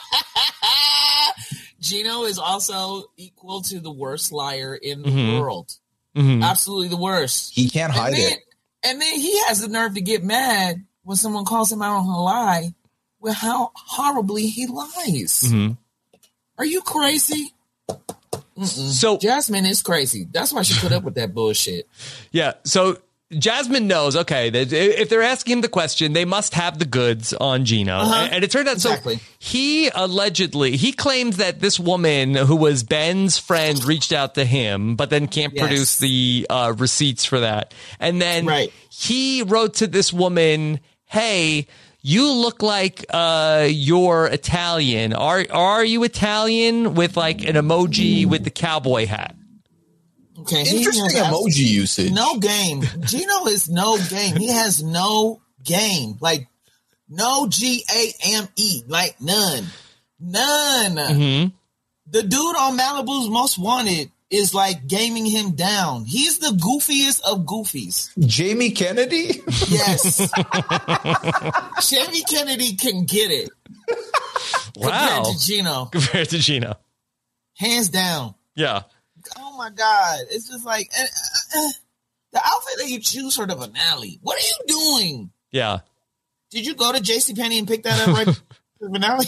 Gino is also equal to the worst liar in the mm-hmm. world. Mm-hmm. Absolutely the worst. He can't hide and then, it. And then he has the nerve to get mad when someone calls him out on a lie with how horribly he lies. Mm-hmm. Are you crazy? Mm-mm. So Jasmine is crazy. That's why she put up with that bullshit. Yeah. So Jasmine knows, okay, that if they're asking him the question, they must have the goods on Gino. Uh-huh. And it turned out, exactly. so he allegedly, he claims that this woman who was Ben's friend reached out to him, but then can't yes. produce the uh, receipts for that. And then right. he wrote to this woman, hey, you look like uh, you're Italian. Are, are you Italian? With like an emoji with the cowboy hat. Okay, interesting emoji usage. No game. Gino is no game. He has no game. Like no G A M E. Like none. None. Mm-hmm. The dude on Malibu's Most Wanted is like gaming him down. He's the goofiest of goofies. Jamie Kennedy? Yes. Jamie Kennedy can get it. Wow. Compared to Gino. Compared to Gino. Hands down. Yeah. Oh my God. It's just like uh, uh, the outfit that you choose for the finale. What are you doing? Yeah. Did you go to JCPenney and pick that up right for the finale?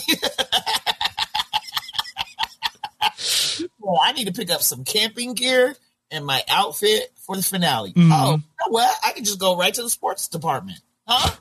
Well, I need to pick up some camping gear and my outfit for the finale. Mm-hmm. Oh, you know what? I can just go right to the sports department. Huh?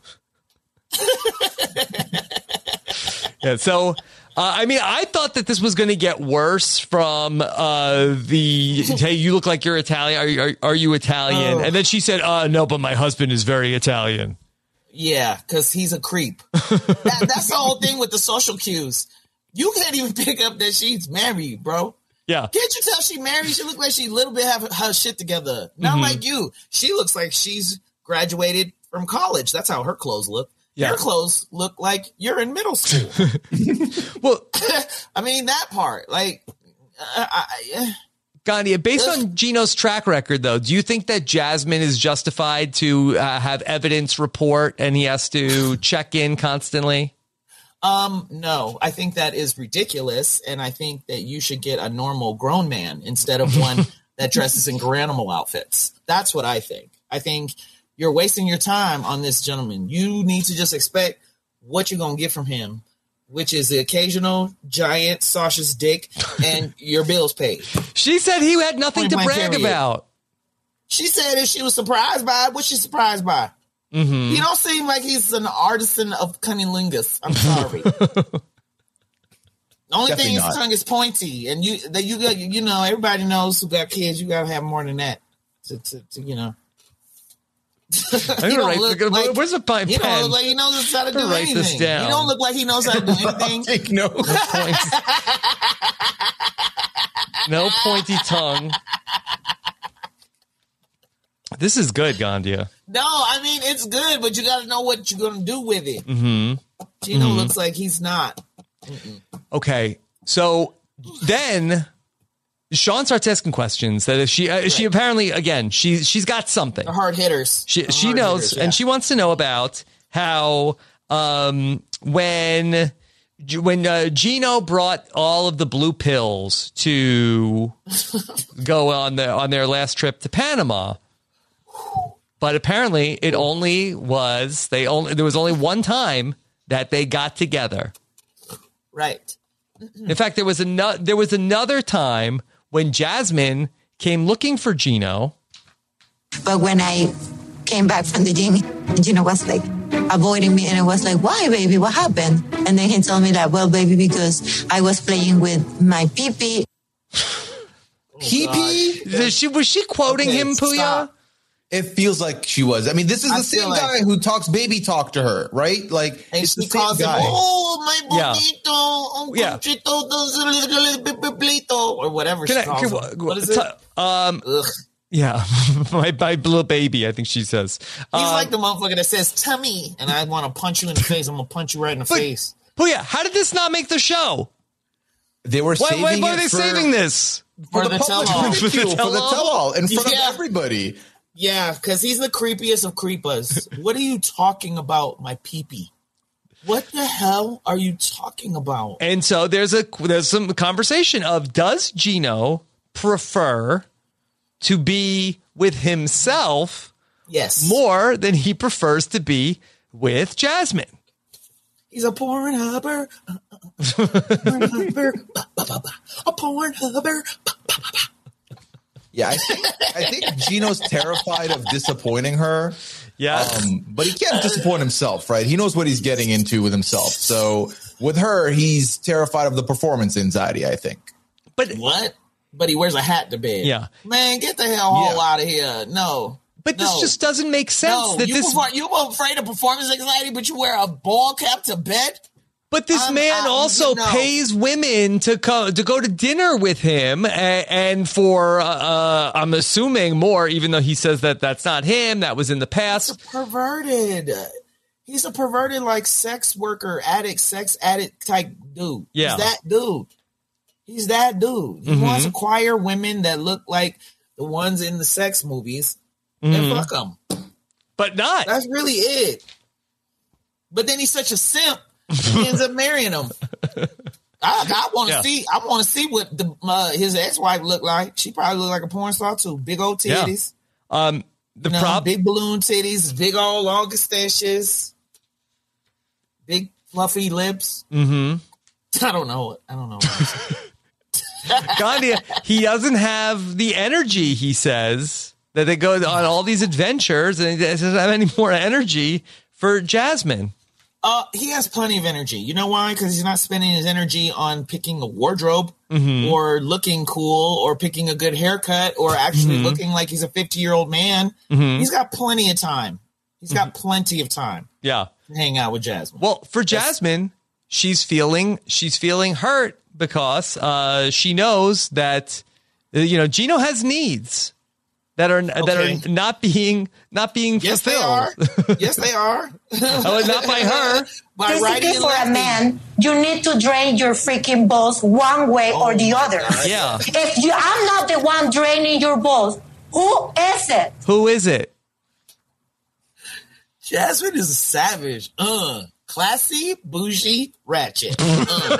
Yeah, so Uh, I mean, I thought that this was going to get worse from uh, the, hey, you look like you're Italian. Are, are, are you Italian? Oh. And then she said, uh, no, but my husband is very Italian. Yeah, because he's a creep. that, that's the whole thing with the social cues. You can't even pick up that she's married, bro. Yeah. Can't you tell she married? She looks like she a little bit have her shit together. Not mm-hmm. like you. She looks like she's graduated from college. That's how her clothes look. Yeah. Your clothes look like you're in middle school. Well, I mean, that part, like, uh, I, Gandhi, based uh, on Gino's track record, though, do you think that Jasmine is justified to uh, have evidence report and he has to check in constantly? Um, no, I think that is ridiculous. And I think that you should get a normal grown man instead of one that dresses in Garanimal outfits. That's what I think. I think you're wasting your time on this gentleman. You need to just expect what you're going to get from him, which is the occasional giant Sasha's dick and your bills paid. She said he had nothing Point to brag period. about. She said if she was surprised by it, what's she surprised by? Mm-hmm. He don't seem like he's an artisan of cunnilingus. I'm sorry. The only Definitely thing his tongue is pointy, and you that you got you know everybody knows who got kids. You got to have more than that to, to, to you know. I'm gonna write. Like, where's the pen? He don't look like he knows how to do write anything. This down. He don't look like he knows how to do anything. Take notes. No pointy tongue. This is good, Gandia. No, I mean it's good, but you got to know what you're gonna do with it. Mm-hmm. Gino mm-hmm. looks like he's not. Mm-mm. Okay, so then Sean starts asking questions that if she uh, right. she apparently again she she's got something. The hard hitters. She the she hard knows hitters, yeah. and she wants to know about how um when when uh, Gino brought all of the blue pills to go on the on their last trip to Panama. But apparently it only was they only there was only one time that they got together. Right. In fact, there was another there was another time when Jasmine came looking for Gino. But when I came back from the gym, Gino was like avoiding me, and I was like, why, baby? What happened? And then he told me that, well, baby, because I was playing with my pee-pee. Pee-pee? Oh, she, was she quoting okay, him, Puya? Stop. It feels like she was. I mean, this is the I same like guy who talks baby talk to her, right? Like, and it's she the same calls guy. him, oh, my bonito, yeah. yeah. or whatever can she I, calls can, him. What is it? Um, Ugh. Yeah, my, my little baby, I think she says. He's um, like the motherfucker that says, tummy, and I want to punch you in the face. I'm going to punch you right in the but, face. Puya, how did this not make the show? They were why, saving why, why are they for, saving this? For, for the, the tell-all. For the tell-all in front yeah. of everybody. Yeah, because he's the creepiest of creepers. What are you talking about, my peepee? What the hell are you talking about? And so there's a there's some conversation of, does Gino prefer to be with himself yes. more than he prefers to be with Jasmine? He's a porn hubber. porn hubber. A porn hubber. Yeah, I think I think Gino's terrified of disappointing her. Yeah, um, but he can't disappoint himself, right? He knows what he's getting into with himself. So with her, he's terrified of the performance anxiety, I think. But what? But he wears a hat to bed. Yeah, man, get the hell yeah. out of here. No, but no. this just doesn't make sense. No, that you this were, you were afraid of performance anxiety, but you wear a ball cap to bed. But this I'm, man I'm, also no. pays women to go to go to dinner with him, and, and for uh, I'm assuming more, even though he says that that's not him. That was in the past. He's a perverted. He's a perverted, like sex worker, addict, sex addict type dude. Yeah, he's that dude. He's that dude. He mm-hmm. wants to acquire women that look like the ones in the sex movies mm-hmm. and fuck them. But not. That's really it. But then he's such a simp. He ends up marrying him. I, I want to yeah. see. I want to see what the, uh, his ex-wife looked like. She probably looked like a porn star too. Big old titties. Yeah. Um, the you know, prop, big balloon titties, big old long mustaches, big fluffy lips. Mm-hmm. I don't know. I don't know. Gandia, he doesn't have the energy. He says that they go on all these adventures, and he doesn't have any more energy for Jasmine. Uh, he has plenty of energy. You know why? Because he's not spending his energy on picking a wardrobe mm-hmm. or looking cool or picking a good haircut or actually mm-hmm. looking like he's a fifty-year-old man. Mm-hmm. He's got plenty of time. He's got mm-hmm. plenty of time. Yeah, to hang out with Jasmine. Well, for Jasmine, she's feeling she's feeling hurt because uh, she knows that you know Gino has needs that are okay. that are not being not being yes, fulfilled. They are. Yes, they are. Oh, not by her. By Basically, for a man, you need to drain your freaking balls one way oh or the other. God. Yeah. If you, I'm not the one draining your balls, who is it? Who is it? Jasmine is a savage. Uh, classy, bougie, ratchet. Uh.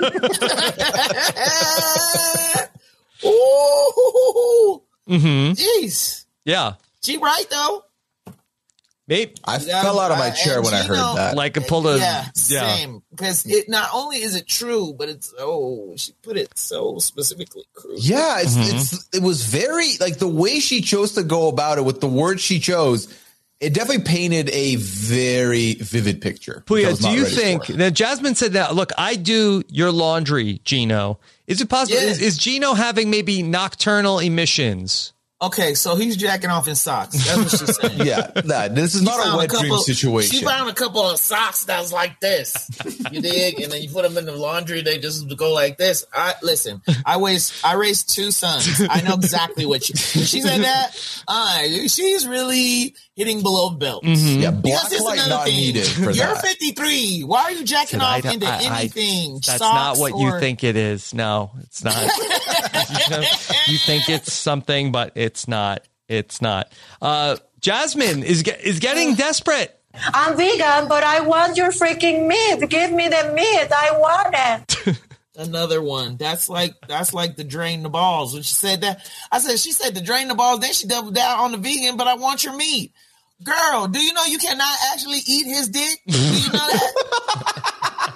Ooh. Mm-hmm. Jeez. Yeah. She right though. Maybe I fell out of my chair when I heard that. Like a pulled a yeah, yeah. same. Because it not only is it true, but it's oh, she put it so specifically crude. Yeah, it's, mm-hmm. it's it was very like the way she chose to go about it with the words she chose. It definitely painted a very vivid picture. Puya, do you think that Jasmine said that? Look, I do your laundry, Gino. Is it possible? Yeah. Is, is Gino having maybe nocturnal emissions? Okay, so he's jacking off in socks. That's what she's saying. Yeah, nah, this is not a wet couple, dream situation. She found a couple of socks that was like this. You dig? And then you put them in the laundry. They just go like this. I listen. I raised I raised two sons. I know exactly what she. When she said that, uh, she's really hitting below the belt. Mm-hmm. Yeah, black because light not thing. needed for You're that. fifty-three. Why are you jacking I off don't- into I- I- anything? That's Socks not what or- you think it is. No, it's not. you, know, you think it's something, but it's not. It's not. Uh, Jasmine is ge- is getting desperate. I'm vegan, but I want your freaking meat. Give me the meat. I want it. Another one. That's like that's like the drain the balls. When she said that, I said she said to drain the balls. Then she doubled down on the vegan. But I want your meat, girl. Do you know you cannot actually eat his dick? Do you know that?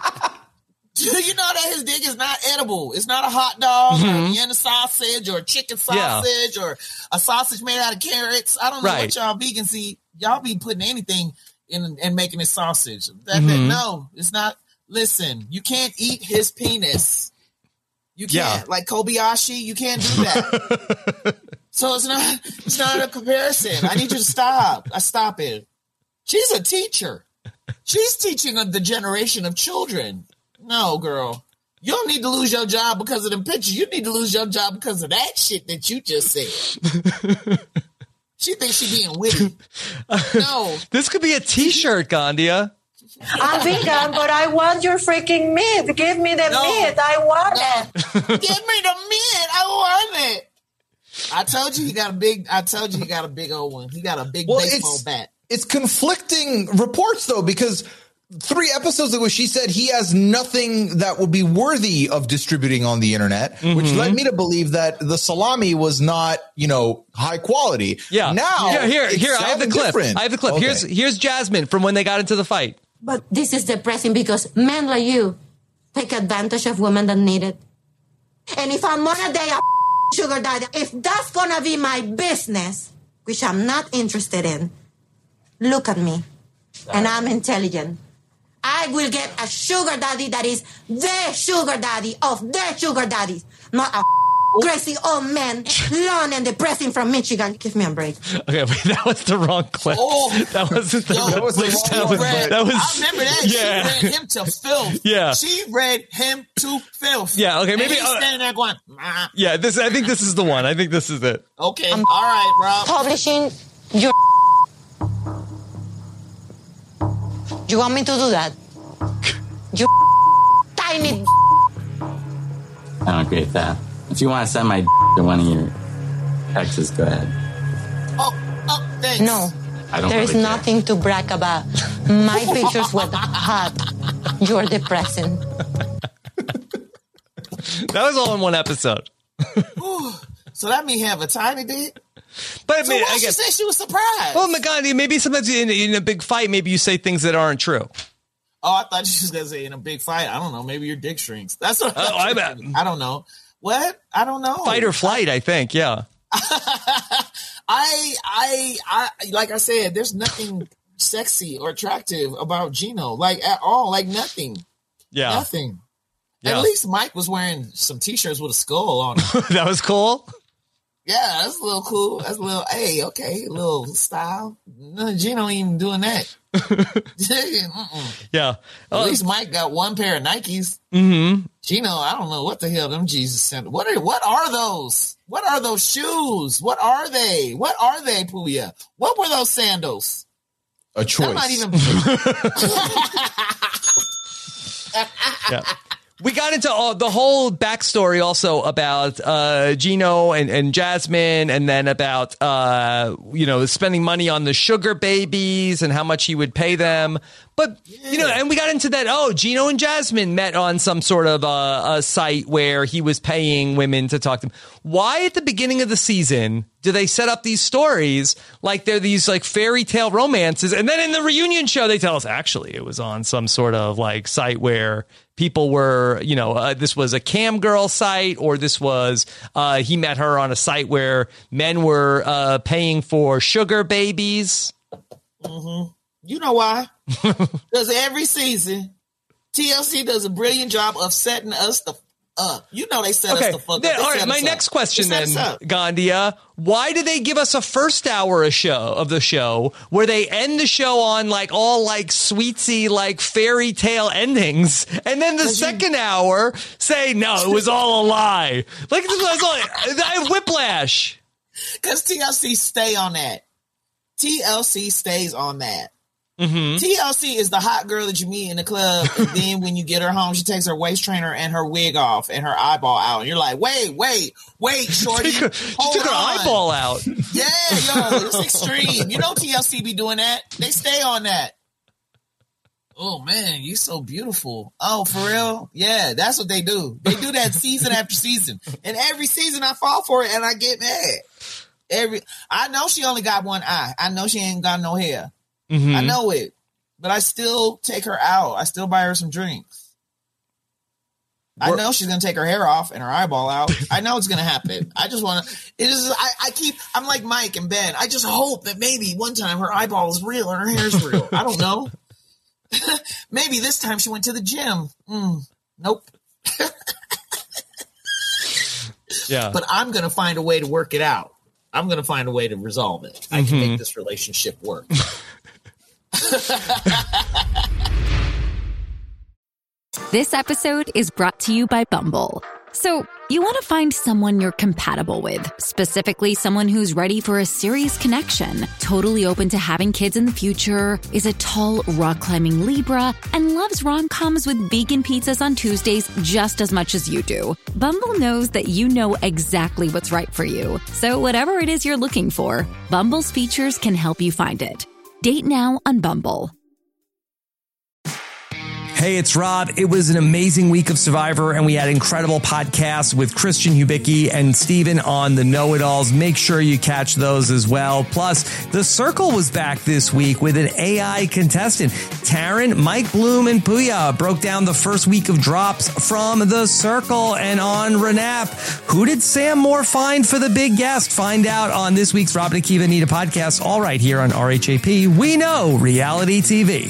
Do you know that his dick is not edible? It's not a hot dog mm-hmm. or a Vienna sausage or a chicken sausage yeah. or a sausage made out of carrots. I don't know right. what y'all vegans eat. Y'all be putting anything in and making it sausage. That, mm-hmm. that, no, it's not. Listen, you can't eat his penis. You can't. Yeah. Like Kobayashi, you can't do that. So it's not it's not a comparison. I need you to stop. I stop it. She's a teacher. She's teaching the generation of children. No, girl. You don't need to lose your job because of them pictures. You need to lose your job because of that shit that you just said. She thinks she being witty. No. This could be a t-shirt, Gandia. I'm vegan, but I want your freaking meat. Give me the no. meat. I want no. it. Give me the meat. I want it. I told you he got a big. I told you he got a big old one. He got a big well, baseball it's, bat. It's conflicting reports though, because three episodes ago she said he has nothing that would be worthy of distributing on the internet, mm-hmm. which led me to believe that the salami was not, you know, high quality. Yeah. Now, yeah, here, here, I have the clip. Different. I have the clip. Okay. Here's here's Jasmine from when they got into the fight. But this is depressing because men like you take advantage of women that need it. And if I'm gonna date a sugar daddy, if that's gonna be my business, which I'm not interested in, look at me. And I'm intelligent. I will get a sugar daddy that is the sugar daddy of the sugar daddies, not a crazy old man, long and depressing from Michigan. Give me a break. Okay, wait, that was the wrong clip. Oh, that wasn't the, yo, that was the wrong that read, that was, I remember that. Yeah. She read him to filth. Yeah. She read him to filth. Yeah, okay, maybe. And he's standing there going, nah. Yeah, this. I think this is the one. I think this is it. Okay, um, all right, Rob. Publishing your. You want me to do that? You tiny. I don't agree with that. If you want to send my to one of your exes, go ahead. Oh, oh, thanks. No, I don't there's really nothing to brag about. My pictures were hot. You're depressing. That was all in one episode. So that means have a tiny dick? But so I mean, why I guess she say she was surprised? Well, Magandi, maybe sometimes in, in a big fight, maybe you say things that aren't true. Oh, I thought she was gonna say in a big fight. I don't know. Maybe your dick shrinks. That's what. Oh, I bet. I don't know. What? I don't know. Fight or flight, I think. Yeah. I, I, I, like I said, there's nothing sexy or attractive about Gino, like at all, like nothing. Yeah. Nothing. Yeah. At least Mike was wearing some t-shirts with a skull on it. That was cool. Yeah, that's a little cool. That's a little, hey, okay, a little style. No, Gino ain't even doing that. Yeah. At least Mike got one pair of Nikes. Mm-hmm. Gino, I don't know what the hell them Jesus sent. What are what are those? What are those shoes? What are they? What are they, Puya? What were those sandals? A choice. I'm not even. Yeah. We got into all the whole backstory also about uh, Gino and, and Jasmine, and then about, uh, you know, spending money on the sugar babies and how much he would pay them. But, yeah. you know, and we got into that, oh, Gino and Jasmine met on some sort of uh, a site where he was paying women to talk to him. Why at the beginning of the season do they set up these stories like they're these like fairy tale romances? And then in the reunion show, they tell us, actually, it was on some sort of like site where people were, you know, uh, this was a cam girl site, or this was, uh, he met her on a site where men were uh, paying for sugar babies. Mm-hmm. You know why? Because every season, T L C does a brilliant job of setting us the up. You know they set okay. us the fuck then, up. They all right, my us next up. question They then, set us up. Gandia. Why do they give us a first hour of show of the show where they end the show on like all like sweetsy like fairy tale endings, and then the second you, hour say no, it was all a lie? Like this was all, I have whiplash. Because T L C stay on that. T L C stays on that. Mm-hmm. T L C is the hot girl that you meet in the club, and then when you get her home, she takes her waist trainer and her wig off and her eyeball out, and you're like, wait, wait, wait, shorty, she took, hold she took on. her eyeball out. Yeah, yo, it's extreme. You know T L C be doing that. They stay on that. Oh man, you so beautiful. Oh, for real? Yeah, that's what they do. They do that season after season, and every season I fall for it, and I get mad. Every I know she only got one eye. I know she ain't got no hair. Mm-hmm. I know it, but I still take her out. I still buy her some drinks. I know she's going to take her hair off and her eyeball out. I know it's going to happen. I just want to, it is, I, I keep, I'm like Mike and Ben. I just hope that maybe one time her eyeball is real and her hair is real. I don't know. Maybe this time she went to the gym. Mm, nope. Yeah. But I'm going to find a way to work it out. I'm going to find a way to resolve it. I can Mm-hmm. make this relationship work. This episode is brought to you by Bumble. So, you want to find someone you're compatible with, specifically someone who's ready for a serious connection, totally open to having kids in the future, is a tall, rock-climbing Libra, and loves rom-coms with vegan pizzas on Tuesdays just as much as you do. Bumble knows that you know exactly what's right for you. So, whatever it is you're looking for, Bumble's features can help you find it. Date now on Bumble. Hey, it's Rob. It was an amazing week of Survivor, and we had incredible podcasts with Christian Hubicki and Steven on the Know-It-Alls. Make sure you catch those as well. Plus, The Circle was back this week with an A I contestant. Taryn, Mike Bloom, and Puya broke down the first week of drops from The Circle. And on Renap, who did Sam Moore find for the big guest? Find out on this week's Rob and Akiva Anita podcast, all right here on R H A P. We know reality T V.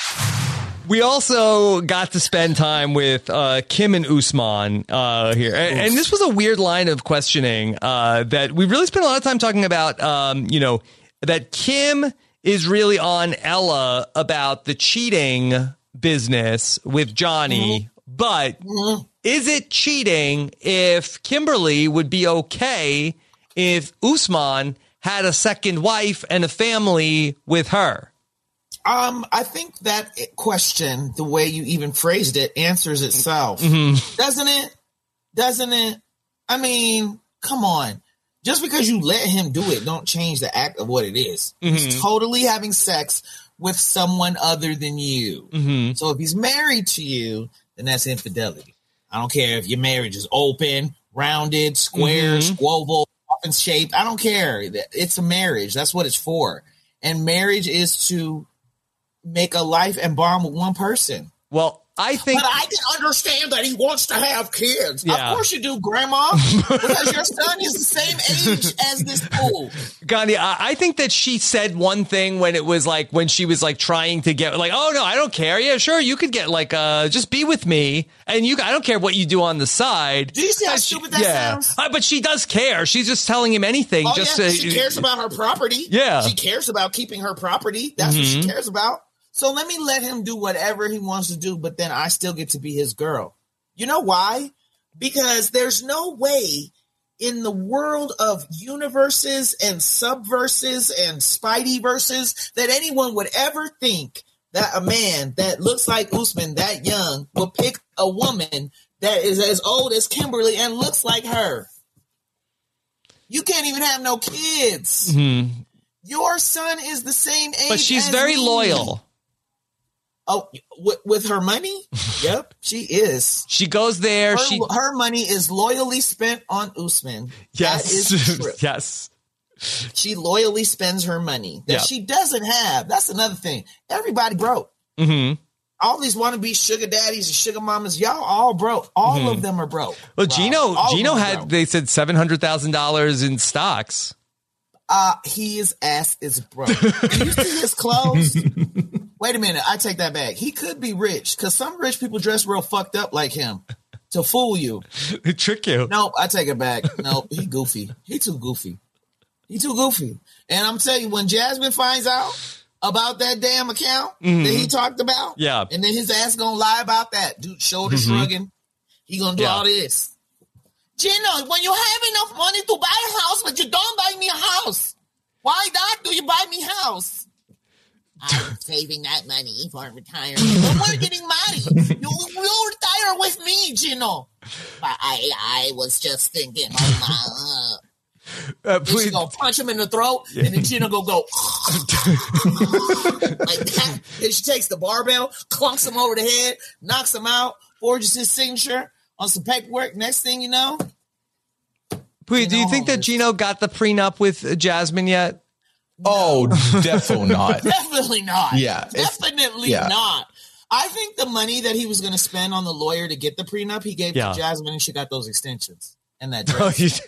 We also got to spend time with uh, Kim and Usman uh, here. And, and this was a weird line of questioning uh, that we really spent a lot of time talking about, um, you know, that Kim is really on Ella about the cheating business with Johnny. Mm-hmm. But mm-hmm. is it cheating if Kimberly would be okay if Usman had a second wife and a family with her? Um, I think that question, the way you even phrased it, answers itself. Mm-hmm. Doesn't it? Doesn't it? I mean, come on. Just because you let him do it, don't change the act of what it is. Mm-hmm. He's totally having sex with someone other than you. Mm-hmm. So if he's married to you, then that's infidelity. I don't care if your marriage is open, rounded, square, mm-hmm. squoval, often shaped. I don't care. It's a marriage. That's what it's for. And marriage is to make a life and bond with one person. Well, I think... But I can understand that he wants to have kids. Yeah. Of course you do, Grandma. Because your son is the same age as this fool. Gandhi, I think that she said one thing when it was like, when she was like trying to get like, oh no, I don't care. Yeah, sure. You could get like, uh, just be with me. And you, I don't care what you do on the side. Do you see how she, stupid that yeah. sounds? Uh, but she does care. She's just telling him anything. Oh, just yeah. uh, She cares about her property. Yeah. She cares about keeping her property. That's mm-hmm. what she cares about. So let me let him do whatever he wants to do, but then I still get to be his girl. You know why? Because there's no way in the world of universes and subverses and Spideyverses that anyone would ever think that a man that looks like Usman that young will pick a woman that is as old as Kimberly and looks like her. You can't even have no kids. Mm-hmm. Your son is the same age, but she's as very me. loyal. Oh, with, with her money? Yep, she is. She goes there. Her, she her money is loyally spent on Usman. Yes, that is true. Yes. She loyally spends her money that yep. she doesn't have. That's another thing. Everybody broke. Mm-hmm. All these wannabe sugar daddies and sugar mamas, y'all all broke. All mm-hmm. of them are broke. Well, Rob. Gino, all Gino had broke. they said seven hundred thousand dollars in stocks. Uh, his ass is broke. Do you see his clothes? Wait a minute. I take that back. He could be rich because some rich people dress real fucked up like him. to fool you. Trick you. Nope, I take it back. Nope, he goofy. He too goofy. He too goofy. And I'm telling you, when Jasmine finds out about that damn account mm-hmm. that he talked about, yeah, and then his ass gonna lie about that, dude, shoulder mm-hmm. shrugging, he gonna do yeah. all this. Gino, when you have enough money to buy a house, but you don't buy me a house, why not do you buy me a house? I'm saving that money for retirement. But we're getting married. You will retire with me, Gino. But I, I was just thinking. Oh my, uh, uh, please. She gonna punch him in the throat, yeah. and then Gino go go like that. Then she takes the barbell, clunks him over the head, knocks him out, forges his signature on some paperwork. Next thing you know, Pooh, do you think that Gino got the prenup with Jasmine yet? No. Oh, definitely not. Definitely not. Yeah. Definitely yeah. not. I think the money that he was going to spend on the lawyer to get the prenup, he gave yeah. to Jasmine, and she got those extensions and that dress.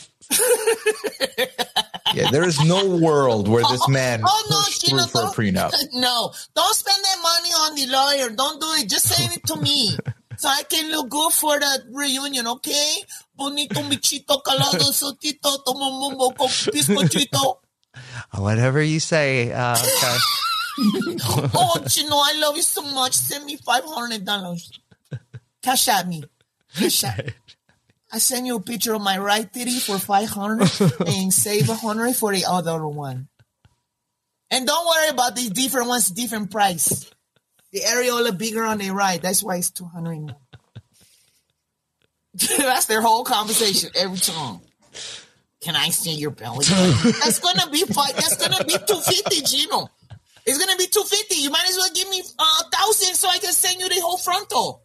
Yeah, there is no world where this man oh, no, pushed through for a prenup. No, don't spend that money on the lawyer. Don't do it. Just send it to me so I can look good for the reunion, okay? Bonito, michito, calado, sotito, tomo mumbo, bizcochito. Whatever you say. Uh, okay. Oh, Gino, I love you so much. Send me five hundred dollars. Cash at me. Cash at. I send you a picture of my right titty for five hundred and save one hundred for the other one. And don't worry about these different ones, different price. The areola bigger on the right. That's why it's two hundred. That's their whole conversation every time. Can I see your belly? That's gonna be five. That's gonna be two fifty, Gino. It's gonna be two fifty. You might as well give me a uh, thousand so I can send you the whole frontal.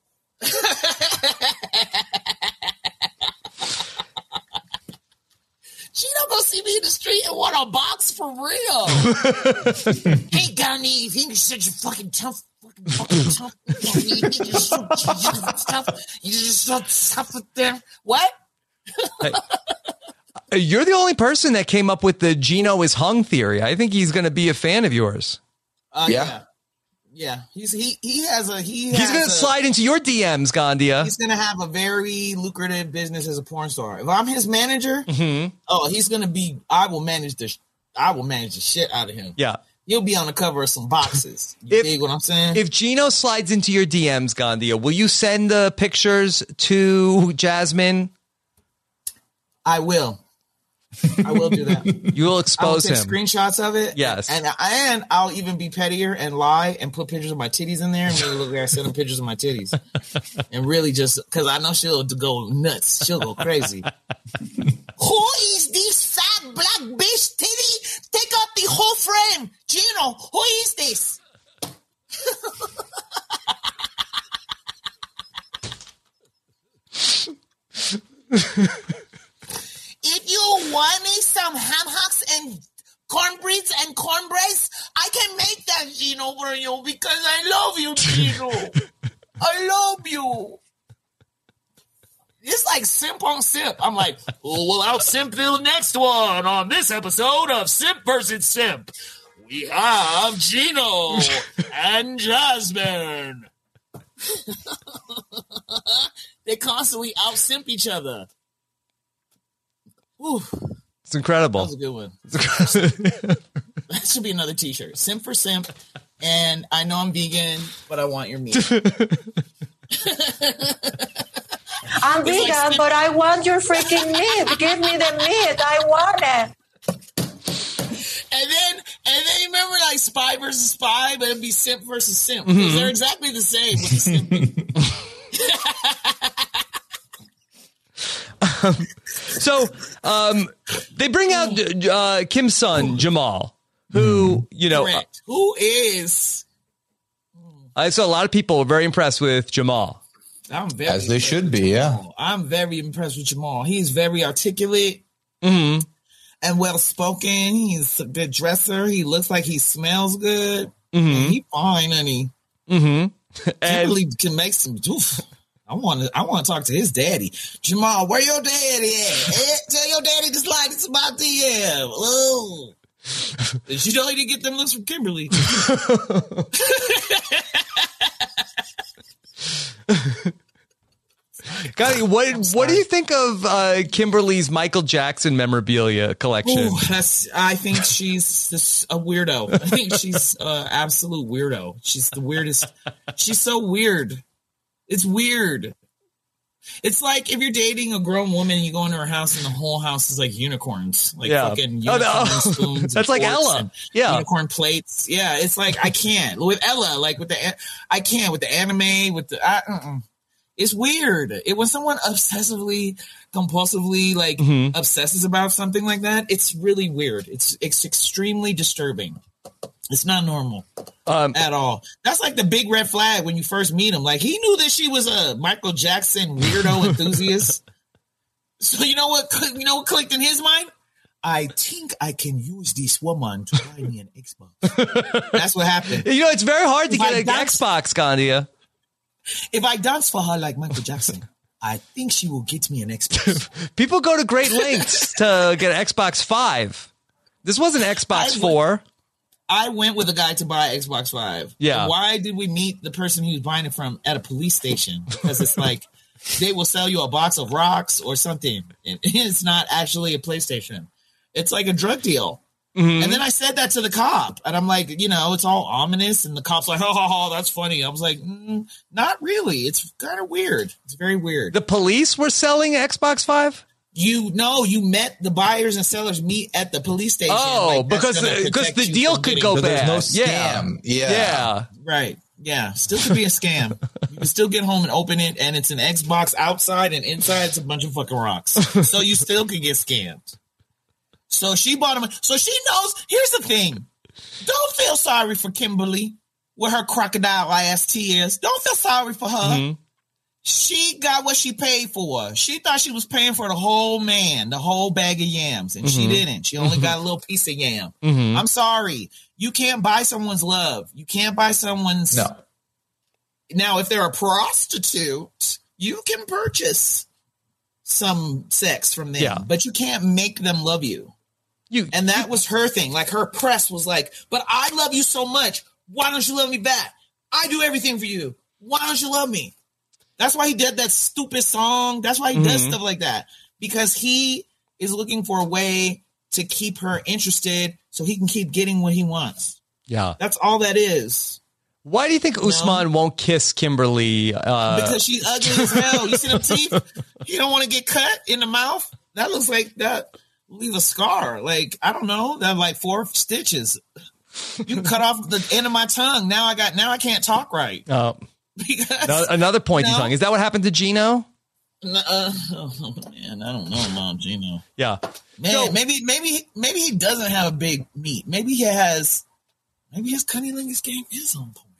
Gino go see me in the street and want a box for real. Hey, Gandhi, you think you're such a fucking tough, fucking fucking tough? You think you're so tough? You just so tough with them. What? Hey. You're the only person that came up with the Gino is hung theory. I think he's going to be a fan of yours. Uh, yeah. yeah. Yeah. He's, he, he has a, he he's going to slide into your D Ms, Gandia. He's going to have a very lucrative business as a porn star. If I'm his manager, mm-hmm. oh, he's going to be, I will manage the, I will manage the shit out of him. Yeah. He'll be on the cover of some boxes. You if, dig what I'm saying? If Gino slides into your D Ms, Gandia, will you send the pictures to Jasmine? I will. I will do that. You will expose him. Screenshots of it. Yes. And and I'll even be pettier and lie and put pictures of my titties in there and really look like I send them pictures of my titties. And really just because I know she'll go nuts. She'll go crazy. Who is this fat black bitch titty? Take out the whole frame. Gino, who is this? If you want me some ham hocks and cornbreads and cornbreads, I can make that, Gino, for you because I love you, Gino. I love you. It's like simp on simp. I'm like, oh, well, I'll simp the next one on this episode of Simp versus Simp. We have Gino and Jasmine. They constantly out-simp each other. Whew. It's incredible. That was a good one. That should be another t-shirt. Simp for simp. And I know I'm vegan, but I want your meat. I'm vegan, like but I want your freaking meat. Give me the meat. I want it. And then, and then you remember like spy versus spy, but it'd be simp versus simp. Because mm-hmm. they're exactly the same with the simping. um, so um, they bring out uh, Kim's son, Jamal, who, you know. Uh, who is. I saw a lot of people were very impressed with Jamal. I'm very As they should be, yeah. I'm very impressed with Jamal. He's very articulate mm-hmm. and well-spoken. He's a good dresser. He looks like he smells good. Mm-hmm. He's fine, and he mm-hmm. really can make some... Oof. I want to. I want to talk to his daddy, Jamal. Where your daddy at? Tell your daddy to slide into my D M. Oh, did you know he didn't get them looks from Kimberly? Gotti, what what do you think of uh, Kimberly's Michael Jackson memorabilia collection? Ooh, that's, I think she's this, a weirdo. I think she's an absolute weirdo. She's the weirdest. She's so weird. It's weird. It's like if you're dating a grown woman and you go into her house and the whole house is like unicorns, like yeah. fucking unicorn oh, no. spoons. That's like Ella. Yeah. Unicorn plates. Yeah. It's like, I can't with Ella, like with the, I can't with the anime, with the, I, uh-uh. It's weird. It when someone obsessively, compulsively like mm-hmm. obsesses about something like that, it's really weird. It's, it's extremely disturbing. It's not normal um, at all. That's like the big red flag when you first meet him. Like, he knew that she was a Michael Jackson weirdo enthusiast. So you know what? You know what clicked in his mind? I think I can use this woman to buy me an Xbox. That's what happened. You know, it's very hard to if get I an dance, Xbox, Gandia. If I dance for her like Michael Jackson, I think she will get me an Xbox. People go to great lengths to get an Xbox five. This wasn't Xbox four. I went with a guy to buy Xbox Five. Yeah. Why did we meet the person he was buying it from at a police station? Because it's like they will sell you a box of rocks or something. It's not actually a PlayStation. It's like a drug deal. Mm-hmm. And then I said that to the cop, and I'm like, you know, it's all ominous. And the cop's like, oh, oh, oh that's funny. I was like, mm, not really. It's kind of weird. It's very weird. The police were selling Xbox Five? You know, you met the buyers and sellers meet at the police station. Oh, like, because because the deal could go bad. There's no scam. Yeah. yeah, yeah, right. Yeah, still could be a scam. You can still get home and open it, and it's an Xbox outside, and inside it's a bunch of fucking rocks. So you still could get scammed. So she bought him. So she knows. Here's the thing: don't feel sorry for Kimberly with her crocodile ass tears. Don't feel sorry for her. Mm-hmm. She got what she paid for. She thought she was paying for the whole man, the whole bag of yams, and mm-hmm. she didn't. She only mm-hmm. got a little piece of yam. Mm-hmm. I'm sorry. You can't buy someone's love. You can't buy someone's... No. Now, if they're a prostitute, you can purchase some sex from them, yeah. but you can't make them love you. You And that was her thing. Like, her press was like, but I love you so much. Why don't you love me back? I do everything for you. Why don't you love me? That's why he did that stupid song. That's why he mm-hmm. does stuff like that. Because he is looking for a way to keep her interested so he can keep getting what he wants. Yeah. That's all that is. Why do you think you Usman know? won't kiss Kimberly? Uh... Because she's ugly as hell. You see them teeth? You don't want to get cut in the mouth? That looks like that leave a scar. Like, I don't know. That like four stitches. You cut off the end of my tongue. Now I got, now I can't talk right. Oh. Because, another pointy you know, tongue. Is that what happened to Gino? Uh, oh man, I don't know, Mom Gino. Yeah, man, so, maybe, maybe, maybe he doesn't have a big meat. Maybe he has. Maybe his cunnilingus game is on point.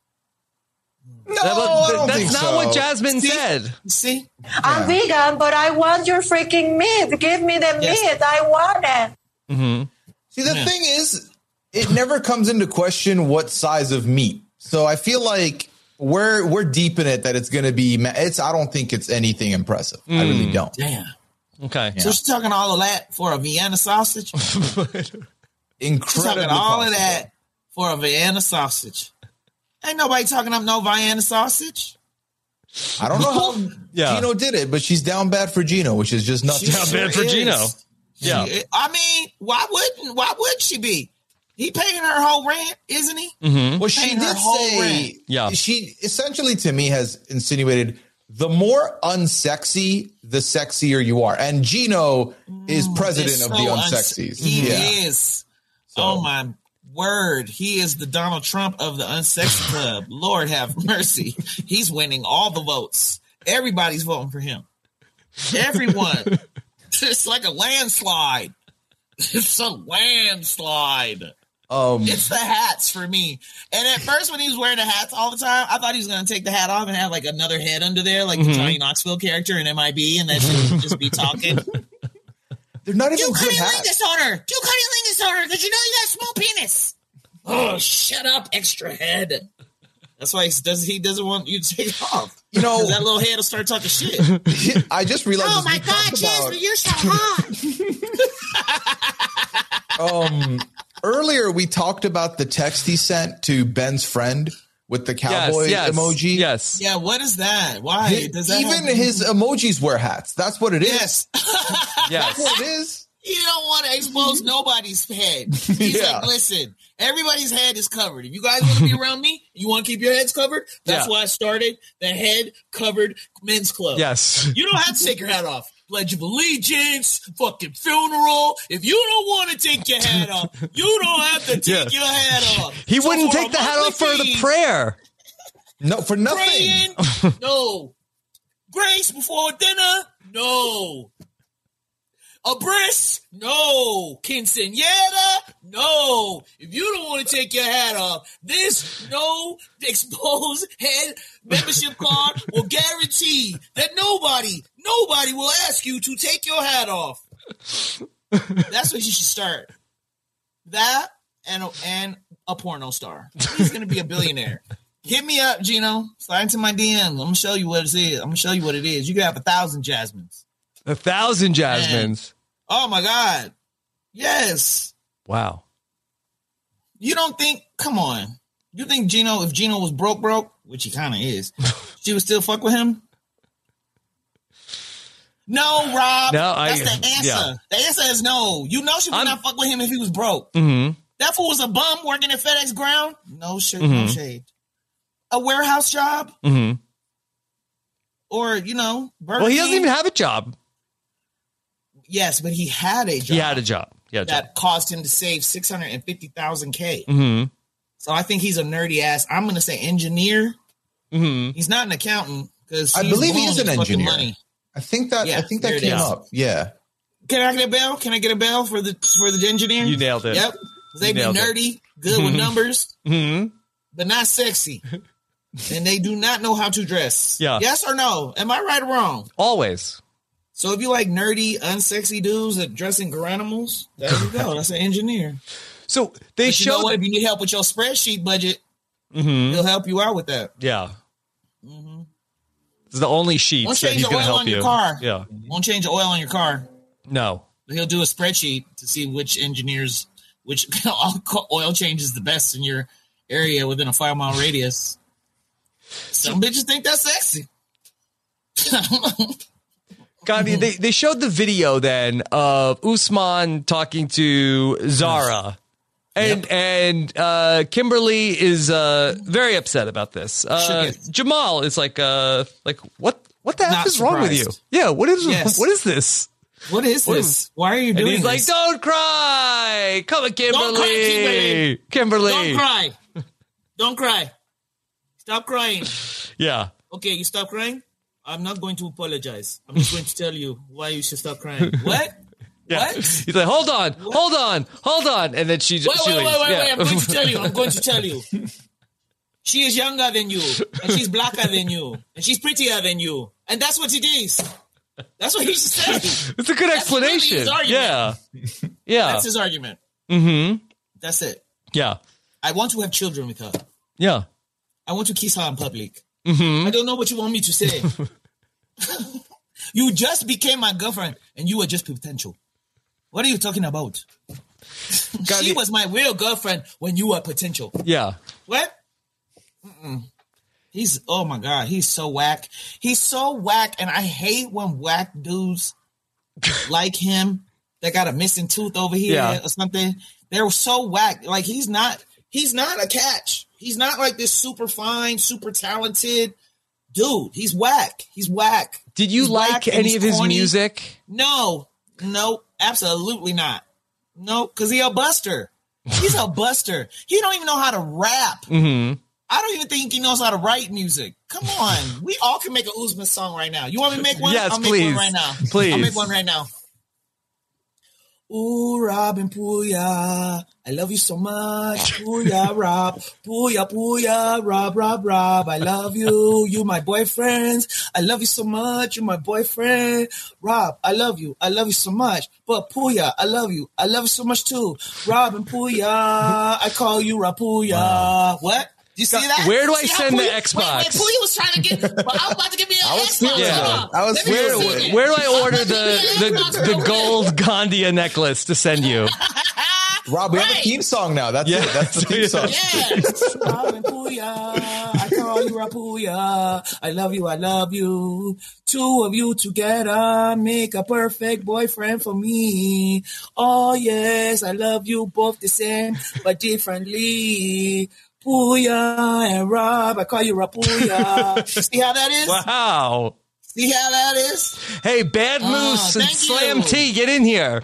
No, that, I don't that's think not so. what Jasmine See? said. See, I'm yeah. vegan, but I want your freaking meat. Give me the yes. meat. I want it. Mm-hmm. See, the yeah. thing is, it never comes into question what size of meat. So I feel like. We're we're deep in it that it's going to be. It's. I don't think it's anything impressive. Mm. I really don't. Damn. Okay. Yeah. So she's talking all of that for a Vienna sausage. Incredible. She's talking all of that for a Vienna sausage. Ain't nobody talking up no Vienna sausage. I don't know how yeah. Gino did it, but she's down bad for Gino, which is just not down sure bad for is. Gino. Yeah. She, I mean, why wouldn't? Why would she be? He paying her whole rent, isn't he? Mm-hmm. Well, she did say, rent. yeah. She essentially to me has insinuated the more unsexy, the sexier you are. And Gino mm, is president so of the unsexies. Uns- he yeah. is. So. Oh, my word. He is the Donald Trump of the unsexy club. Lord have mercy. He's winning all the votes. Everybody's voting for him. Everyone. It's like a landslide. It's a landslide. Um, it's the hats for me. And at first, when he was wearing the hats all the time, I thought he was going to take the hat off and have like another head under there, like mm-hmm. the Johnny Knoxville character in M I B, and that shit would just be talking. They're not even do good hats. cunnilingus on her. Do cunnilingus on her because you know you got a small penis. Oh, shut up, extra head. That's why he does. He doesn't want you to take it off. You know that little head will start talking shit. I just realized. Oh my God, Jasmine, about... you're so hot. um. Earlier, we talked about the text he sent to Ben's friend with the cowboy yes, yes, emoji. Yes. Yeah, what is that? Why His, does that even have- his emojis wear hats? That's what it is. Yes. Yes. That's what it is. You don't want to expose nobody's head. He's Yeah. like, listen, everybody's head is covered. If you guys want to be around me, you want to keep your heads covered. That's Yeah. why I started the head covered men's club. Yes. You don't have to take your hat off. Pledge of Allegiance, fucking funeral. If you don't want to take your hat off, you don't have to take Yeah. your hat off. He So wouldn't for take a the hat off for monthly the fee, prayer. No, for nothing. Praying? No. Grace before dinner? No. A bris? No. Quinceañera? No. If you don't want to take your hat off, this no exposed head membership card will guarantee that nobody, nobody will ask you to take your hat off. That's what you should start. That and a, and a porno star. He's going to be a billionaire. Hit me up, Gino. Slide into my D Ms. I'm going to show you what it is. I'm going to show you what it is. You can have a thousand Jasmines. A thousand Jasmines. Oh, my God. Yes. Wow. You don't think, come on. You think Gino, if Gino was broke, broke, which he kind of is, she would still fuck with him? No, Rob. No, I- That's the answer. yeah. The answer is no. You know she would I'm- not fuck with him if he was broke. Mm-hmm. That fool was a bum working at FedEx Ground. No shade, no Mhm. shade. A warehouse job? Mm-hmm. Or, you know, Burger Well, he doesn't King? even have a job. Yes, but he had a job. He had a job. He had a that job. caused him to save six hundred fifty thousand K. Mm-hmm. So I think he's a nerdy ass. I'm going to say engineer. Mm-hmm. He's not an accountant because I believe he is an engineer. Money. I think that Yeah, I think there that it came is. up. Yeah. Can I get a bell? Can I get a bell for the for the engineer? You nailed it. Yep. They You be nailed it. nerdy, good with numbers, Mm-hmm. but not sexy. And they do not know how to dress. Yeah. Yes or no? Am I right or wrong? Always. So if you like nerdy, unsexy dudes that dress in Garanimals, there you go. That's an engineer. So they But you know showed. what? If you need help with your spreadsheet budget, Mhm. he'll help you out with that. Yeah. Mhm. It's the only sheets Won't that change he's the going to oil help on you. your car. Yeah. Won't change the oil on your car. No. But he'll do a spreadsheet to see which engineers, which oil change is the best in your area within a five mile radius. Some bitches think that's sexy. Gandhi, they, they showed the video then of Usman talking to Zara. And Yep. and uh, Kimberly is uh, very upset about this. Uh, Shook it. Jamal is like, uh, like what what the heck Not is wrong with you? surprised. Yeah, what is Yes. what is this? What is What this? is- Why are you And doing he's like, this? "Don't cry, come on, Kimberly, Don't cry, Kimberly. Kimberly." Don't cry. Don't cry. Stop crying. Yeah, Okay, you stop crying? I'm not going to apologize. I'm just going to tell you why you should stop crying. What? yeah. What? He's like, "Hold on, hold on, hold on," and then she Wait, she wait, wait, leaves. wait, Yeah. wait. I'm going to tell you. I'm going to tell you. She is younger than you, and she's blacker than you, and she's prettier than you. And that's what it is. That's what he should say. It's a good That's really his explanation. argument. Yeah, yeah. That's his argument. Mm-hmm. That's it. Yeah, I want to have children with her. yeah. I want to kiss her in public. Mm-hmm. I don't know what you want me to say. You just became my girlfriend, and you were just potential. What are you talking about? God, She you- was my real girlfriend when you were potential. Yeah. What? Mm-mm. He's, oh my God, he's so whack. He's so whack, and I hate when whack dudes like him that got a missing tooth over here Yeah. or something. They're so whack. Like, he's not, he's not a catch. He's not like this super fine, super talented dude. He's whack. He's whack. Did you He's like whack and any he's of his corny. music? No, no, absolutely not. No, because he a buster. He's a buster. He don't even know how to rap. Mm-hmm. I don't even think he knows how to write music. Come on. We all can make a Usman song right now. You want me to make one? Yes, I'll make please. one right now. Please. I'll make one right now. Ooh, Robin Puya, I love you so much. Puya, Rob. Puya, Puya, Rob, Rob, Rob. I love you. You my boyfriend. I love you so much. You my boyfriend. Rob, I love you. I love you so much. But Puya, I love you. I love you so much too. Robin Puya, I call you Rapuya. Wow. What? You see that? Where do I See how send the Puya- Xbox? Wait, wait, Puya was trying to get. Well, I was about to give me an I was Xbox. feeling Yeah. it. I was Let me Where, feeling see where, it. where do I I'm order about to the, give me an Xbox the, the real gold Gandia necklace to send you? Rob, we right. have a theme song now. That's yeah. it. That's the theme song. Yes. Robin Puya, I call you Rapuya. I love you, I love you. Two of you together make a perfect boyfriend for me. Oh, yes, I love you both the same, but differently. Puya and Rob, I call you Rapuya. See how that is? Wow. See how that is? Hey, Bad Moose uh, and Slam you. T, get in here.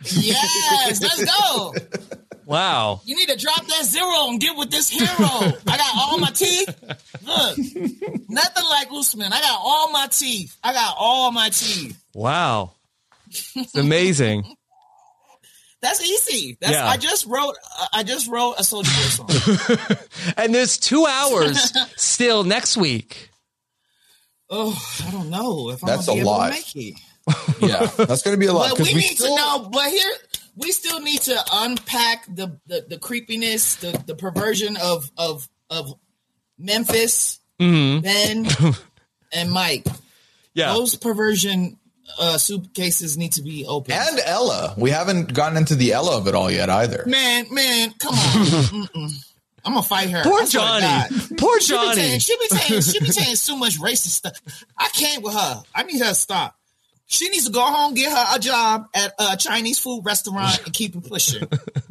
Yes, let's go. Wow. You need to drop that zero and get with this hero. I got all my teeth. Look, nothing like Usman. I got all my teeth. I got all my teeth. Wow. It's amazing. That's easy. That's yeah. I just wrote. Uh, I just wrote a Soulja Boy song. And there's two hours still next week. Oh, I don't know if I'm that's gonna be a able lot. to make it. Yeah, that's going to be a lot. But we, we need still... to know. But here, we still need to unpack the the, the creepiness, the, the perversion of of of Memphis, mm-hmm. Ben, and Mike. Yeah, those perversion uh, suitcases need to be open. And Ella, we haven't gotten into the Ella of it all yet either. Man, man, come on. I'm gonna fight her. Poor Johnny. Poor Johnny. She be saying she be saying so much racist stuff. I can't with her. I need her to stop. She needs to go home, get her a job at a Chinese food restaurant, and keep it pushing.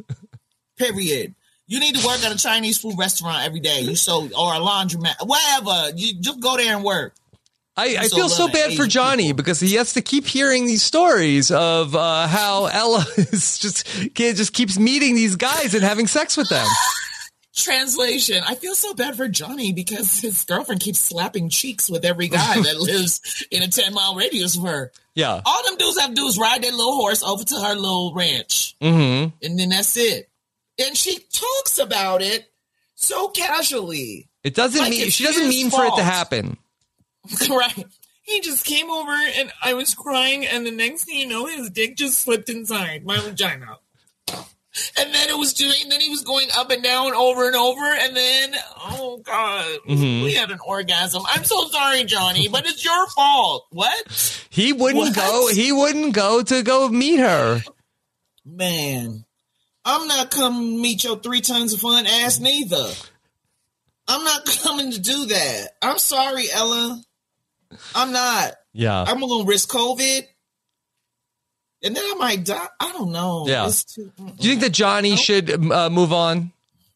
Period. You need to work at a Chinese food restaurant every day. You so or a laundromat, whatever. You just go there and work. I, I feel so bad for Johnny people. because he has to keep hearing these stories of uh, how Ella is just just keeps meeting these guys and having sex with them. Translation. I feel so bad for Johnny because his girlfriend keeps slapping cheeks with every guy that lives in a ten mile radius of her. Yeah. All them dudes have to do is ride their little horse over to her little ranch. Mm-hmm. And then that's it. And she talks about it so casually. It doesn't like mean, she doesn't mean fault. for it to happen. Right. He just came over and I was crying and the next thing you know, his dick just slipped inside my vagina. And then it was doing, then he was going up and down over and over. And then, oh God, mm-hmm. we had an orgasm. I'm so sorry, Johnny, but it's your fault. What? He wouldn't what? go, he wouldn't go to go meet her. Man, I'm not coming to meet your three tons of fun ass neither. I'm not coming to do that. I'm sorry, Ella. I'm not. Yeah. I'm going to risk COVID. And then I might die. I don't know. Yeah. Too, do you think that Johnny nope. should uh, move on?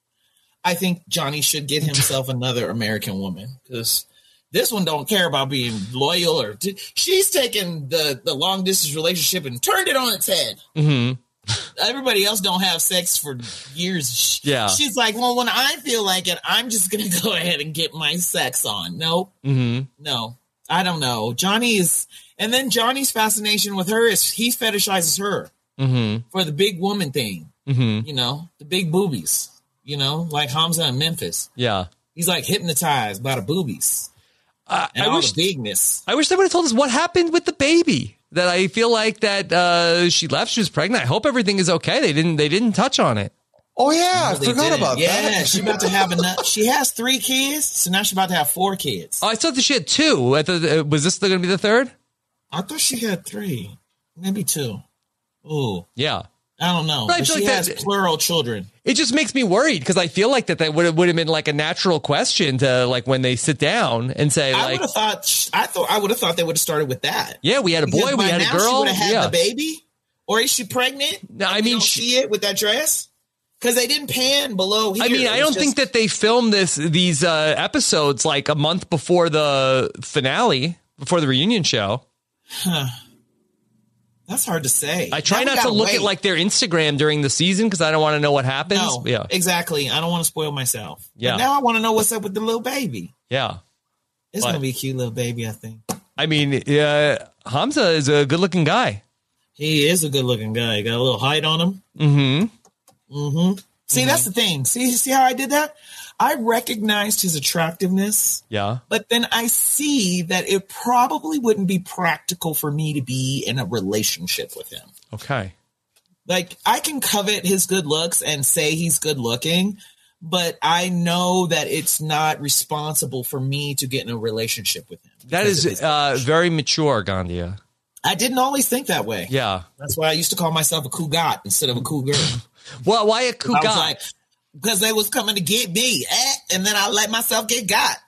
I think Johnny should get himself another American woman because this one don't care about being loyal or t- she's taken the, the long distance relationship and turned it on its head. Mm-hmm. Everybody else don't have sex for years. Yeah. She's like, well, when I feel like it, I'm just going to go ahead and get my sex on. Nope. Mm-hmm. No, I don't know. Johnny is, and then Johnny's fascination with her is he fetishizes her mm-hmm. for the big woman thing. Mm-hmm. You know, the big boobies, you know, like Hamza in Memphis. Yeah. He's like hypnotized by the boobies uh, and I all wish, the bigness. I wish they would have told us what happened with the baby. That I feel like that uh, she left. She was pregnant. I hope everything is okay. They didn't. They didn't touch on it. Oh yeah, no, I forgot didn't. about yeah, that. Yeah, she's about to have enough. She has three kids, so now she's about to have four kids. Oh, I thought that she had two. I thought, uh, was this going to be the third? I thought she had three, maybe two. Ooh, yeah. I don't know. But but she like has that, plural children. It just makes me worried because I feel like that that would have would have been like a natural question to like when they sit down and say I like. would have thought. I thought I would have thought they would have started with that. Yeah, we had a boy, because we had a girl. She would have had yeah. the baby, or is she pregnant? No, I mean, you don't she, see it with that dress because they didn't pan below here. I mean, I don't just, think that they filmed this these uh, episodes like a month before the finale, before the reunion show. Huh. That's hard to say. I try not to look wait. at like their Instagram during the season because I don't want to know what happens. No, yeah, exactly. I don't want to spoil myself. Yeah. But now I want to know what's up with the little baby. Yeah. It's going to be a cute little baby, I think. I mean, uh, Hamza is a good looking guy. He is a good looking guy. He got a little height on him. Mm-hmm. Mm-hmm. See, mm-hmm. that's the thing. See, see how I did that? I recognized his attractiveness. Yeah. But then I see that it probably wouldn't be practical for me to be in a relationship with him. Okay. Like, I can covet his good looks and say he's good looking, but I know that it's not responsible for me to get in a relationship with him. That is uh, very mature, Gandia. I didn't always think that way. Yeah. That's why I used to call myself a cougar instead of a cougar. Well, why a who I was got? like, because they was coming to get me, eh? And then I let myself get got.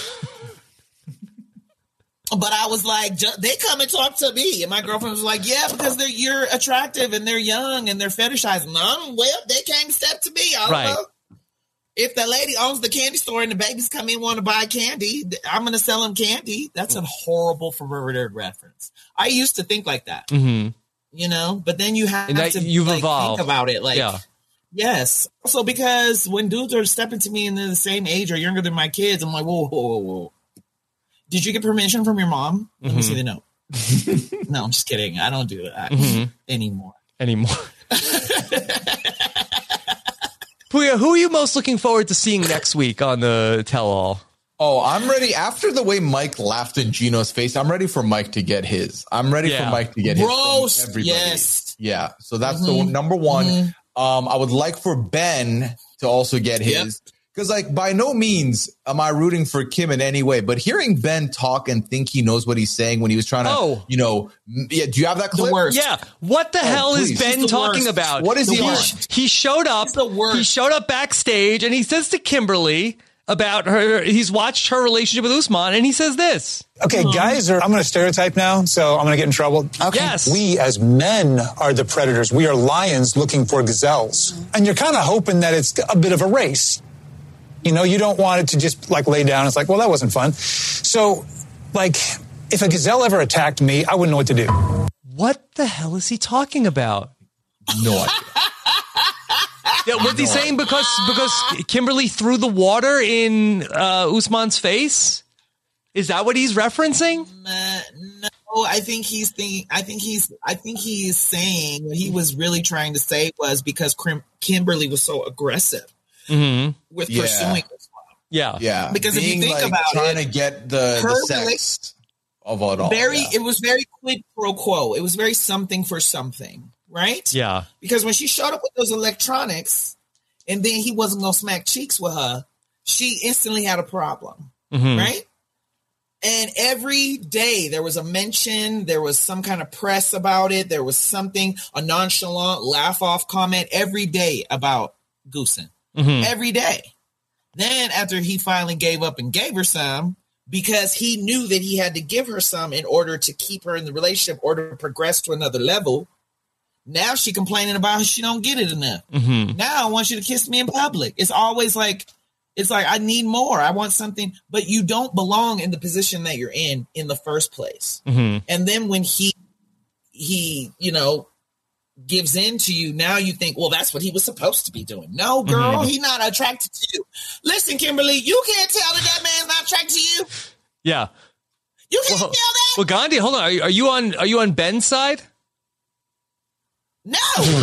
But I was like, they come and talk to me. And my girlfriend was like, yeah, because they're you're attractive and they're young and they're fetishizing. No, well, they came step to me. I don't Right. know. If the lady owns the candy store and the babies come in and want to buy candy, I'm going to sell them candy. That's a horrible perverted reference. I used to think like that, Mm-hmm. you know, but then you have And that to you've like, evolved. think about it. Like, Yeah. yes. Also, because when dudes are stepping to me and they're the same age or younger than my kids, I'm like, whoa, whoa, whoa, whoa. Did you get permission from your mom? Let Mm-hmm. me see the note. No, I'm just kidding. I don't do that Mhm. anymore. Anymore. Puya, who are you most looking forward to seeing next week on the tell-all? Oh, I'm ready. After the way Mike laughed in Gino's face, I'm ready for Mike to get his. I'm ready Yeah. for Mike to get his. Gross. from everybody. Yes. Yeah. So that's Mhm. the number one. Mhm. Um, I would like for Ben to also get his. Because, like, by no means am I rooting for Kim in any way, but hearing Ben talk and think he knows what he's saying when he was trying to, Oh. you know, m- yeah. Do you have that clip? worst. Yeah. What the Oh, hell please. is Ben He's the talking worst. about? What is he he on? He showed up. He's the worst. He showed up backstage and he says to Kimberly about her. He's watched her relationship with Usman and he says this. Okay, guys are, I'm going to stereotype now, so I'm going to get in trouble. Okay. Yes. We as men are the predators. We are lions looking for gazelles. And you're kind of hoping that it's a bit of a race. You know, you don't want it to just like lay down. It's like, well, that wasn't fun. So, like, if a gazelle ever attacked me, I wouldn't know what to do. What the hell is he talking about? No idea. Yeah, was he saying because because Kimberly threw the water in uh, Usman's face? Is that what he's referencing? Uh, no, I think he's thinking. I think he's. I think he is saying what he was really trying to say was because Kim, Kimberly was so aggressive Mm-hmm. with Yeah. pursuing. Yeah. Yeah. Because if you Being, think like, about trying it, to get the, her the sex of it all. Very. yeah. It was very quid pro quo. It was very something for something, right? Yeah. Because when she showed up with those electronics, and then he wasn't gonna smack cheeks with her, she instantly had a problem, Mhm. right? And every day there was a mention, there was some kind of press about it, there was something, a nonchalant laugh off comment every day about Goosen. Mhm. Every day. Then after he finally gave up and gave her some, because he knew that he had to give her some in order to keep her in the relationship or to progress to another level. Now she complaining about how she don't get it enough. Mhm. Now I want you to kiss me in public. It's always like, it's like, I need more. I want something, but you don't belong in the position that you're in in the first place. Mhm. And then when he, he, you know, gives in to you, now you think, well, that's what he was supposed to be doing. No, girl, Mhm. he not attracted to you. Listen, Kimberly, you can't tell that that man's not attracted to you. Yeah. You can't Well, tell that. well, Gandhi, hold on. Are you, are you on? Are you on Ben's side? No.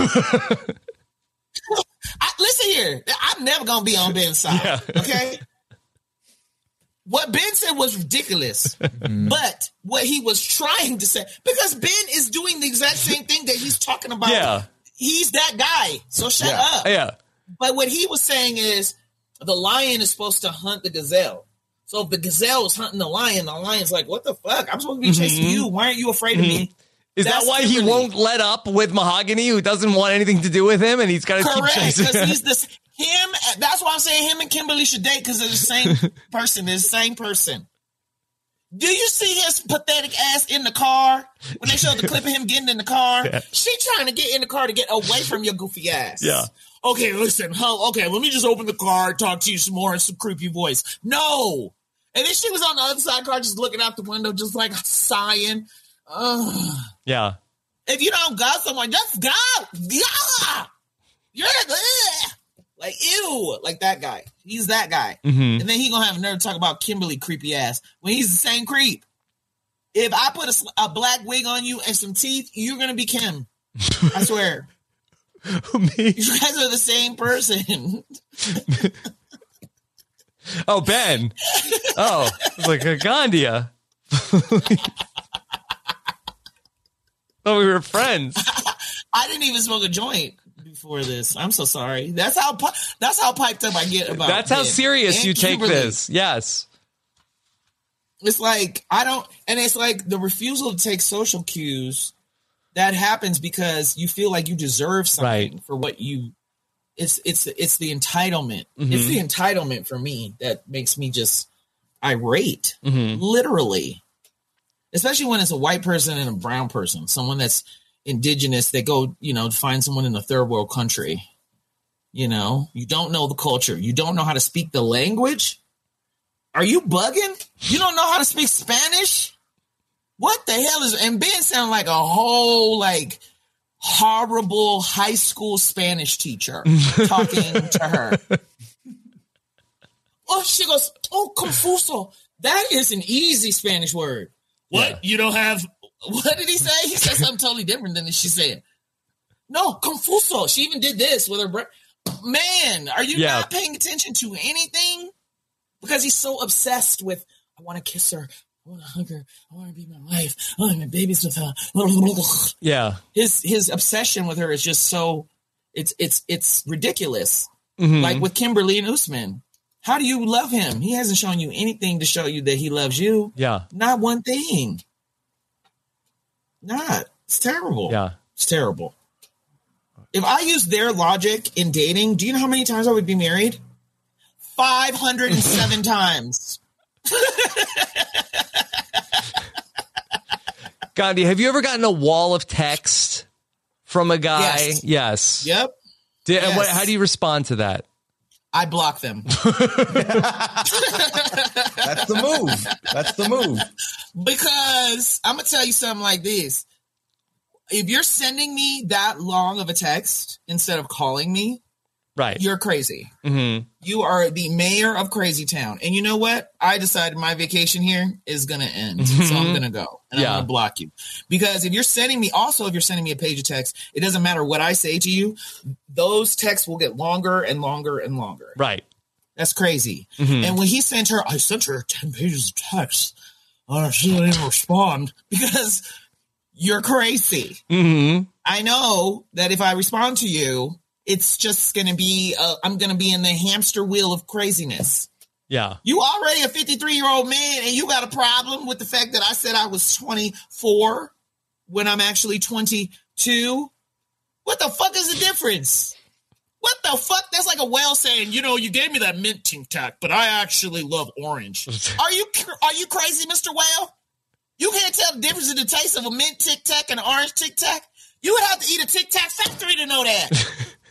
I, listen here. I'm never going to be on Ben's side. Yeah. Okay. What Ben said was ridiculous, but what he was trying to say, because Ben is doing the exact same thing that he's talking about. Yeah. He's that guy. So shut Yeah. up. Yeah. But what he was saying is the lion is supposed to hunt the gazelle. So if the gazelle is hunting the lion, the lion's like, what the fuck? I'm supposed to be chasing Mhm. you. Why aren't you afraid of me? Is That's that why he Kimberly. won't let up with Mahogany, who doesn't want anything to do with him, and he's got to keep Correct, chasing because him? he's this him. That's why I'm saying him and Kimberly should date because they're the same person. They're the same person. Do you see his pathetic ass in the car when they showed the clip of him getting in the car? Yeah. She trying to get in the car to get away from your goofy ass. Yeah. Okay, listen. Huh, okay, let me just open the car, talk to you some more in some creepy voice. No. And then she was on the other side of the car, just looking out the window, just like sighing. Ugh. Yeah. If you don't got someone, just go. Yeah. You're ugh. Like, ew. Like that guy. He's that guy. Mhm. And then he gonna have a nerve to talk about Kimberly creepy ass when he's the same creep. If I put a, sl- a black wig on you and some teeth, you're gonna be Kim. I swear. Me? You guys are the same person. Oh, Ben. Oh, it's like a Gandia. Oh, we were friends. I didn't even smoke a joint before this. I'm so sorry. That's how pi- that's how piped up I get about. That's how Ben serious and you take Kimberly. this. Yes. It's like I don't, and it's like the refusal to take social cues. That happens because you feel like you deserve something Right. for what you It's it's it's the entitlement. Mm-hmm. It's the entitlement for me that makes me just irate, mm-hmm. literally. Especially when it's a white person and a brown person, someone that's indigenous. They go, you know, find someone in a third world country. You know, you don't know the culture. You don't know how to speak the language. Are you bugging? You don't know how to speak Spanish? What the hell is? And Ben sounded like a whole like horrible high school Spanish teacher talking to her. Oh, she goes, oh, confuso. That is an easy Spanish word. What? Yeah. You don't have, what did he say? He said something totally different than she said. No, confuso. She even did this with her breath. Man, are you yeah. not paying attention to anything? Because he's so obsessed with, I want to kiss her. I want to hug her. I want to be my wife. I want to have babies with her. Yeah. His his obsession with her is just so, it's it's it's ridiculous. Mm-hmm. Like with Kimberly and Usman. How do you love him? He hasn't shown you anything to show you that he loves you. Yeah. Not one thing. Not. It's terrible. Yeah. It's terrible. If I use their logic in dating, do you know how many times I would be married? five hundred seven times. Gandhi, have you ever gotten a wall of text from a guy? Yes. Yes. Yep. Did, yes. What, how do you respond to that? I block them. That's the move. That's the move. Because I'm going to tell you something like this. If you're sending me that long of a text instead of calling me, right, you're crazy. Mm-hmm. You are the mayor of Crazy Town. And you know what? I decided my vacation here is going to end. Mm-hmm. So I'm going to go. And yeah. I'm going to block you. Because if you're sending me, also if you're sending me a page of text, it doesn't matter what I say to you. Those texts will get longer and longer and longer. Right. That's crazy. Mm-hmm. And when he sent her, I sent her ten pages of text. Uh, she didn't even respond because you're crazy. Mm-hmm. I know that if I respond to you, it's just going to be, uh, I'm going to be in the hamster wheel of craziness. Yeah. You already a fifty-three-year-old man, and you got a problem with the fact that I said I was twenty-four when I'm actually twenty-two? What the fuck is the difference? What the fuck? That's like a whale saying, you know, you gave me that mint Tic Tac, but I actually love orange. Are you are you crazy, Mister Whale? You can't tell the difference in the taste of a mint Tic Tac and an orange Tic Tac? You would have to eat a Tic Tac factory to know that.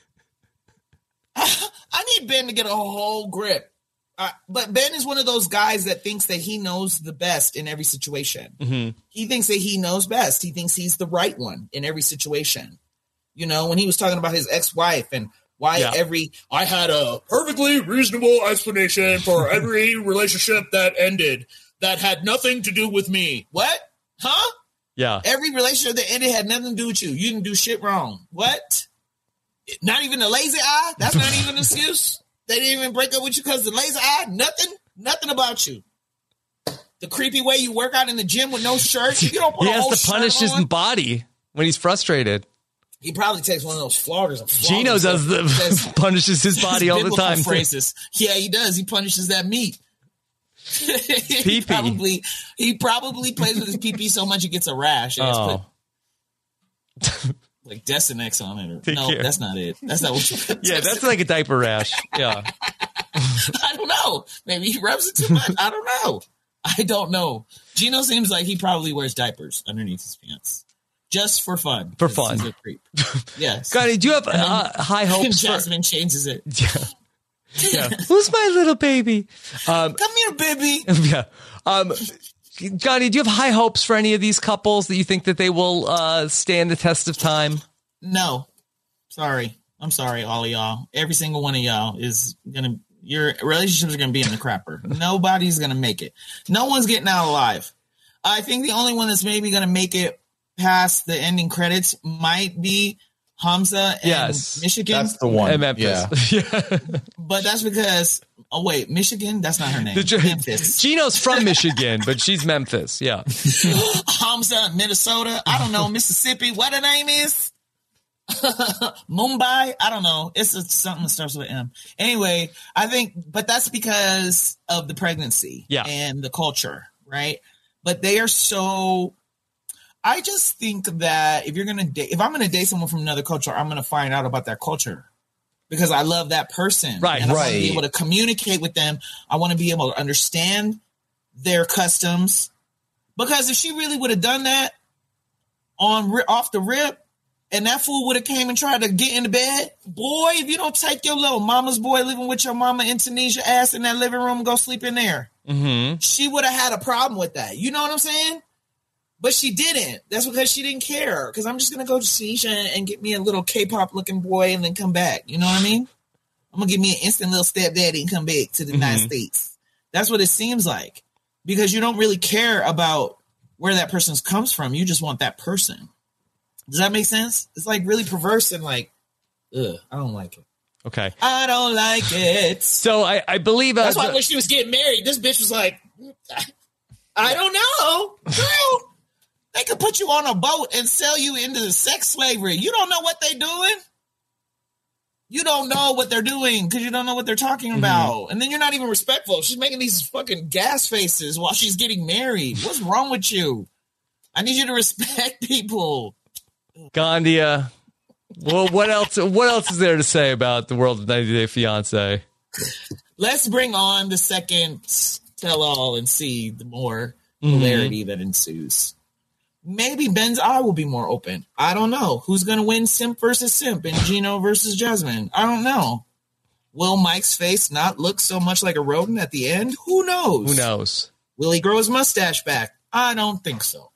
I, I need Ben to get a whole grip. Uh, but Ben is one of those guys that thinks that he knows the best in every situation. Mm-hmm. He thinks that he knows best. He thinks he's the right one in every situation. You know, when he was talking about his ex-wife and why yeah. every, I had a perfectly reasonable explanation for every relationship that ended that had nothing to do with me. What? Huh? Yeah. Every relationship that ended had nothing to do with you. You didn't do shit wrong. What? Not even a lazy eye? That's not even an excuse? They didn't even break up with you because of the lazy eye? Nothing? Nothing about you. The creepy way you work out in the gym with no shirt. You don't put he a has whole to punish his on. body when he's frustrated. He probably takes one of those floggers. And Gino does the says, punishes his body all the time. Phrases. Yeah, he does. He punishes that meat. Pee-pee. he probably he probably plays with his pee-pee so much he gets a rash. And oh. put, like Desinex on it. Or, Take no, care. that's not it. That's not what you Yeah, that's like a diaper rash. Yeah. I don't know. Maybe he rubs it too much. I don't know. I don't know. Gino seems like he probably wears diapers underneath his pants. Just for fun. For fun. He's a creep. Yes. God, do you have uh, high hopes? Jasmine for... changes it. Yeah. Yeah. Who's my little baby? Um, Come here, baby. Yeah. Um, Johnny, do you have high hopes for any of these couples that you think that they will uh, stand the test of time? No. Sorry. I'm sorry, all of y'all. Every single one of y'all is going to, your relationships are going to be in the crapper. Nobody's going to make it. No one's getting out alive. I think the only one that's maybe going to make it past the ending credits might be Hamza and yes, Michigan. That's the one. And Memphis. Yeah. yeah. But that's because, oh wait, Michigan? That's not her name. The, Memphis. Gino's from Michigan, but she's Memphis. Yeah. Hamza, Minnesota. I don't know. Mississippi. What her name is? Mumbai. I don't know. It's a, something that starts with M. Anyway, I think, but that's because of the pregnancy yeah. and the culture, right? But they are so... I just think that if you're going to date, if I'm going to date someone from another culture, I'm going to find out about that culture. because I love that person. Right, and I right. want to be able to communicate with them. I want to be able to understand their customs. Because if she really would have done that on off the rip, and that fool would have came and tried to get into bed, boy, if you don't take your little mama's boy living with your mama in Tunisia ass in that living room and go sleep in there, mm-hmm. she would have had a problem with that. You know what I'm saying? But she didn't. That's because she didn't care. Because I'm just going to go to Tunisia and get me a little K-pop looking boy and then come back. You know what I mean? I'm going to give me an instant little stepdaddy and come back to the mm-hmm. United States. That's what it seems like. Because you don't really care about where that person comes from. You just want that person. Does that make sense? It's like really perverse and like, ugh, I don't like it. Okay. I don't like it. So I, I believe... Uh, That's why when she was getting married, this bitch was like, I don't know. Girl, they could put you on a boat and sell you into sex slavery. You don't know what they're doing. You don't know what they're doing because you don't know what they're talking about. Mm-hmm. And then you're not even respectful. She's making these fucking gas faces while she's getting married. What's wrong with you? I need you to respect people. Gandia, well, what else? What else is there to say about the world of ninety Day Fiance? Let's bring on the second tell-all and see the more hilarity mm-hmm. that ensues. Maybe Ben's eye will be more open. I don't know. Who's going to win, Simp versus Simp and Gino versus Jasmine? I don't know. Will Mike's face not look so much like a rodent at the end? Who knows? Who knows? Will he grow his mustache back? I don't think so.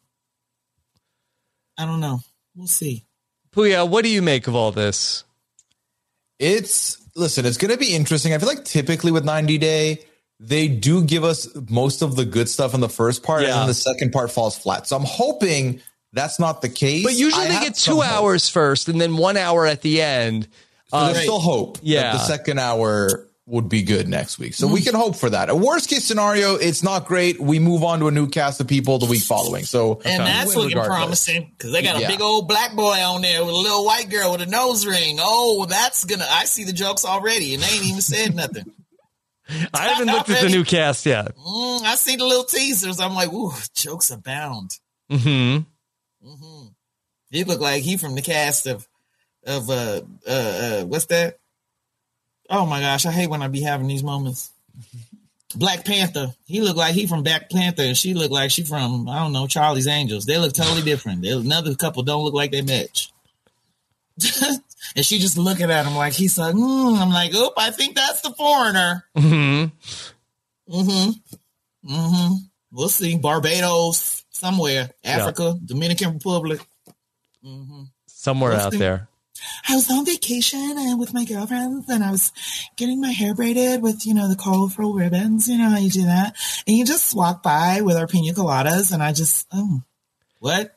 I don't know. We'll see. Puya, what do you make of all this? It's, listen, it's going to be interesting. I feel like typically with ninety Day, they do give us most of the good stuff in the first part, yeah. and then the second part falls flat. So I'm hoping that's not the case. But usually I they get two hours hope. first and then one hour at the end. So uh, there's still hope yeah. that the second hour would be good next week. So mm. we can hope for that. A worst case scenario, it's not great. We move on to a new cast of people the week following. So And okay. that's looking regardless. promising because they got a yeah. big old black boy on there with a little white girl with a nose ring. Oh, that's going to, I see the jokes already and they ain't even said nothing. I haven't looked at the new cast yet. Mm, I see the little teasers. I'm like, ooh, jokes abound. Mm-hmm. Mm-hmm. He look like he from the cast of, of uh, uh, uh, what's that? Oh my gosh, I hate when I be having these moments. Black Panther. He looked like he from Black Panther, and she looked like she from, I don't know, Charlie's Angels. They look totally different. They, another couple don't look like they match. And she just looking at him like he's like, mm. I'm like, oop, I think that's the foreigner. Mm-hmm. Mm-hmm. Mm-hmm. We'll see. Barbados, somewhere. Africa, yeah. Dominican Republic. Mm-hmm. Somewhere we'll out see. there. I was on vacation and with my girlfriends and I was getting my hair braided with, you know, the colorful ribbons. You know how you do that. And you just walk by with our pina coladas and I just, oh, what?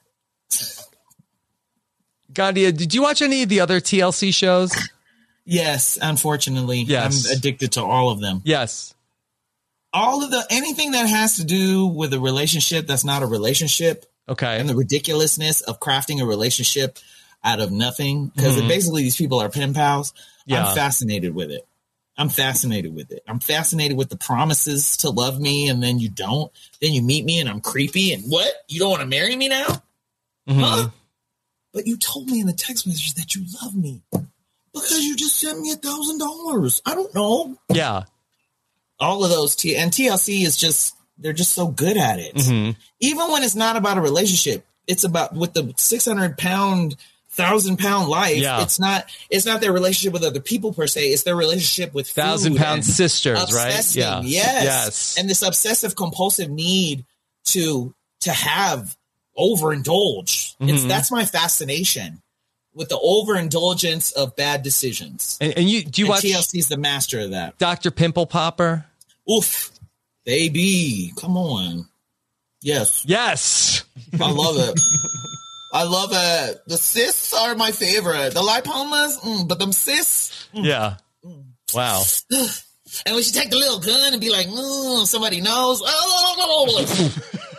Gandia, did you watch any of the other T L C shows? Yes, unfortunately. Yes. I'm addicted to all of them. Yes. All of the, anything that has to do with a relationship that's not a relationship. Okay. And the ridiculousness of crafting a relationship out of nothing. Because mm-hmm. basically these people are pen pals. Yeah. I'm fascinated with it. I'm fascinated with it. I'm fascinated with the promises to love me and then you don't. Then you meet me and I'm creepy and what? You don't want to marry me now? Mm-hmm. Huh? But you told me in the text message that you love me because you just sent me a thousand dollars. I don't know. Yeah. All of those. T- and T L C is just, they're just so good at it. Mm-hmm. Even when it's not about a relationship, it's about with the six hundred pound, thousand pound life. Yeah. It's not, it's not their relationship with other people per se. It's their relationship with thousand pound sisters, obsessing. right? Yeah. Yes. Yes. And this obsessive compulsive need to, to have overindulge. Mm-hmm. It's that's my fascination with the overindulgence of bad decisions. And, and you do you and watch T L C's the master of that. Doctor Pimple Popper? Oof, baby, come on. Yes, yes, I love it. I love it. The cysts are my favorite. The lipomas, mm, but them cysts. Mm. Yeah. Mm. Wow. And when she take the little gun and be like, mm, somebody knows. Oh.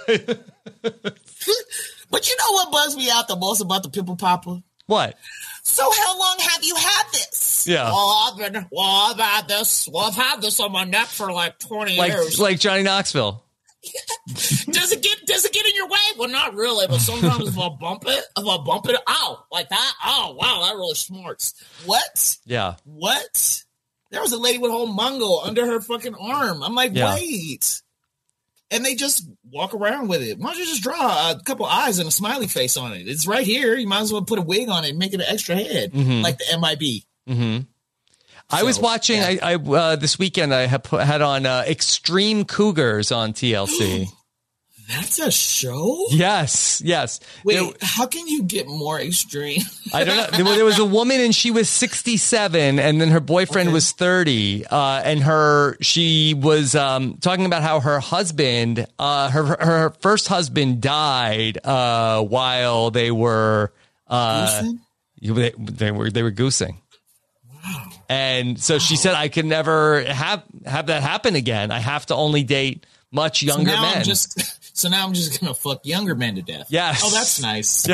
But you know what bugs me out the most about the Pimple Popper? What? So how long have you had this? Yeah. Well, I've been, well, I've had this. Well, I've had this on my neck for like twenty like, years. Like Johnny Knoxville. does it get does it get in your way? Well, not really, but sometimes if I bump it, if I bump it, ow, like that. Oh, wow, that really smarts. What? Yeah. What? There was a lady with a whole mango under her fucking arm. I'm like, Yeah. wait. And they just walk around with it. Why don't you just draw a couple eyes and a smiley face on it? It's right here. You might as well put a wig on it and make it an extra head, Mhm. like the M I B. Mm-hmm. I was So, watching. yeah. I, I uh, this weekend I had put, had on uh, Extreme Cougars on T L C. That's a show? Yes, yes. Wait, There- how can you get more extreme? I don't know. There, there was a woman and she was sixty-seven, and then her boyfriend Okay. was thirty. Uh, and her, she was um, talking about how her husband, uh, her her first husband died uh, while they were uh, Goosing? they, they were they were goosing. Wow. And so she said, I can never have have that happen again. I have to only date much younger so now men. I'm just, so now I'm just gonna fuck younger men to death. Yes. Oh, that's nice.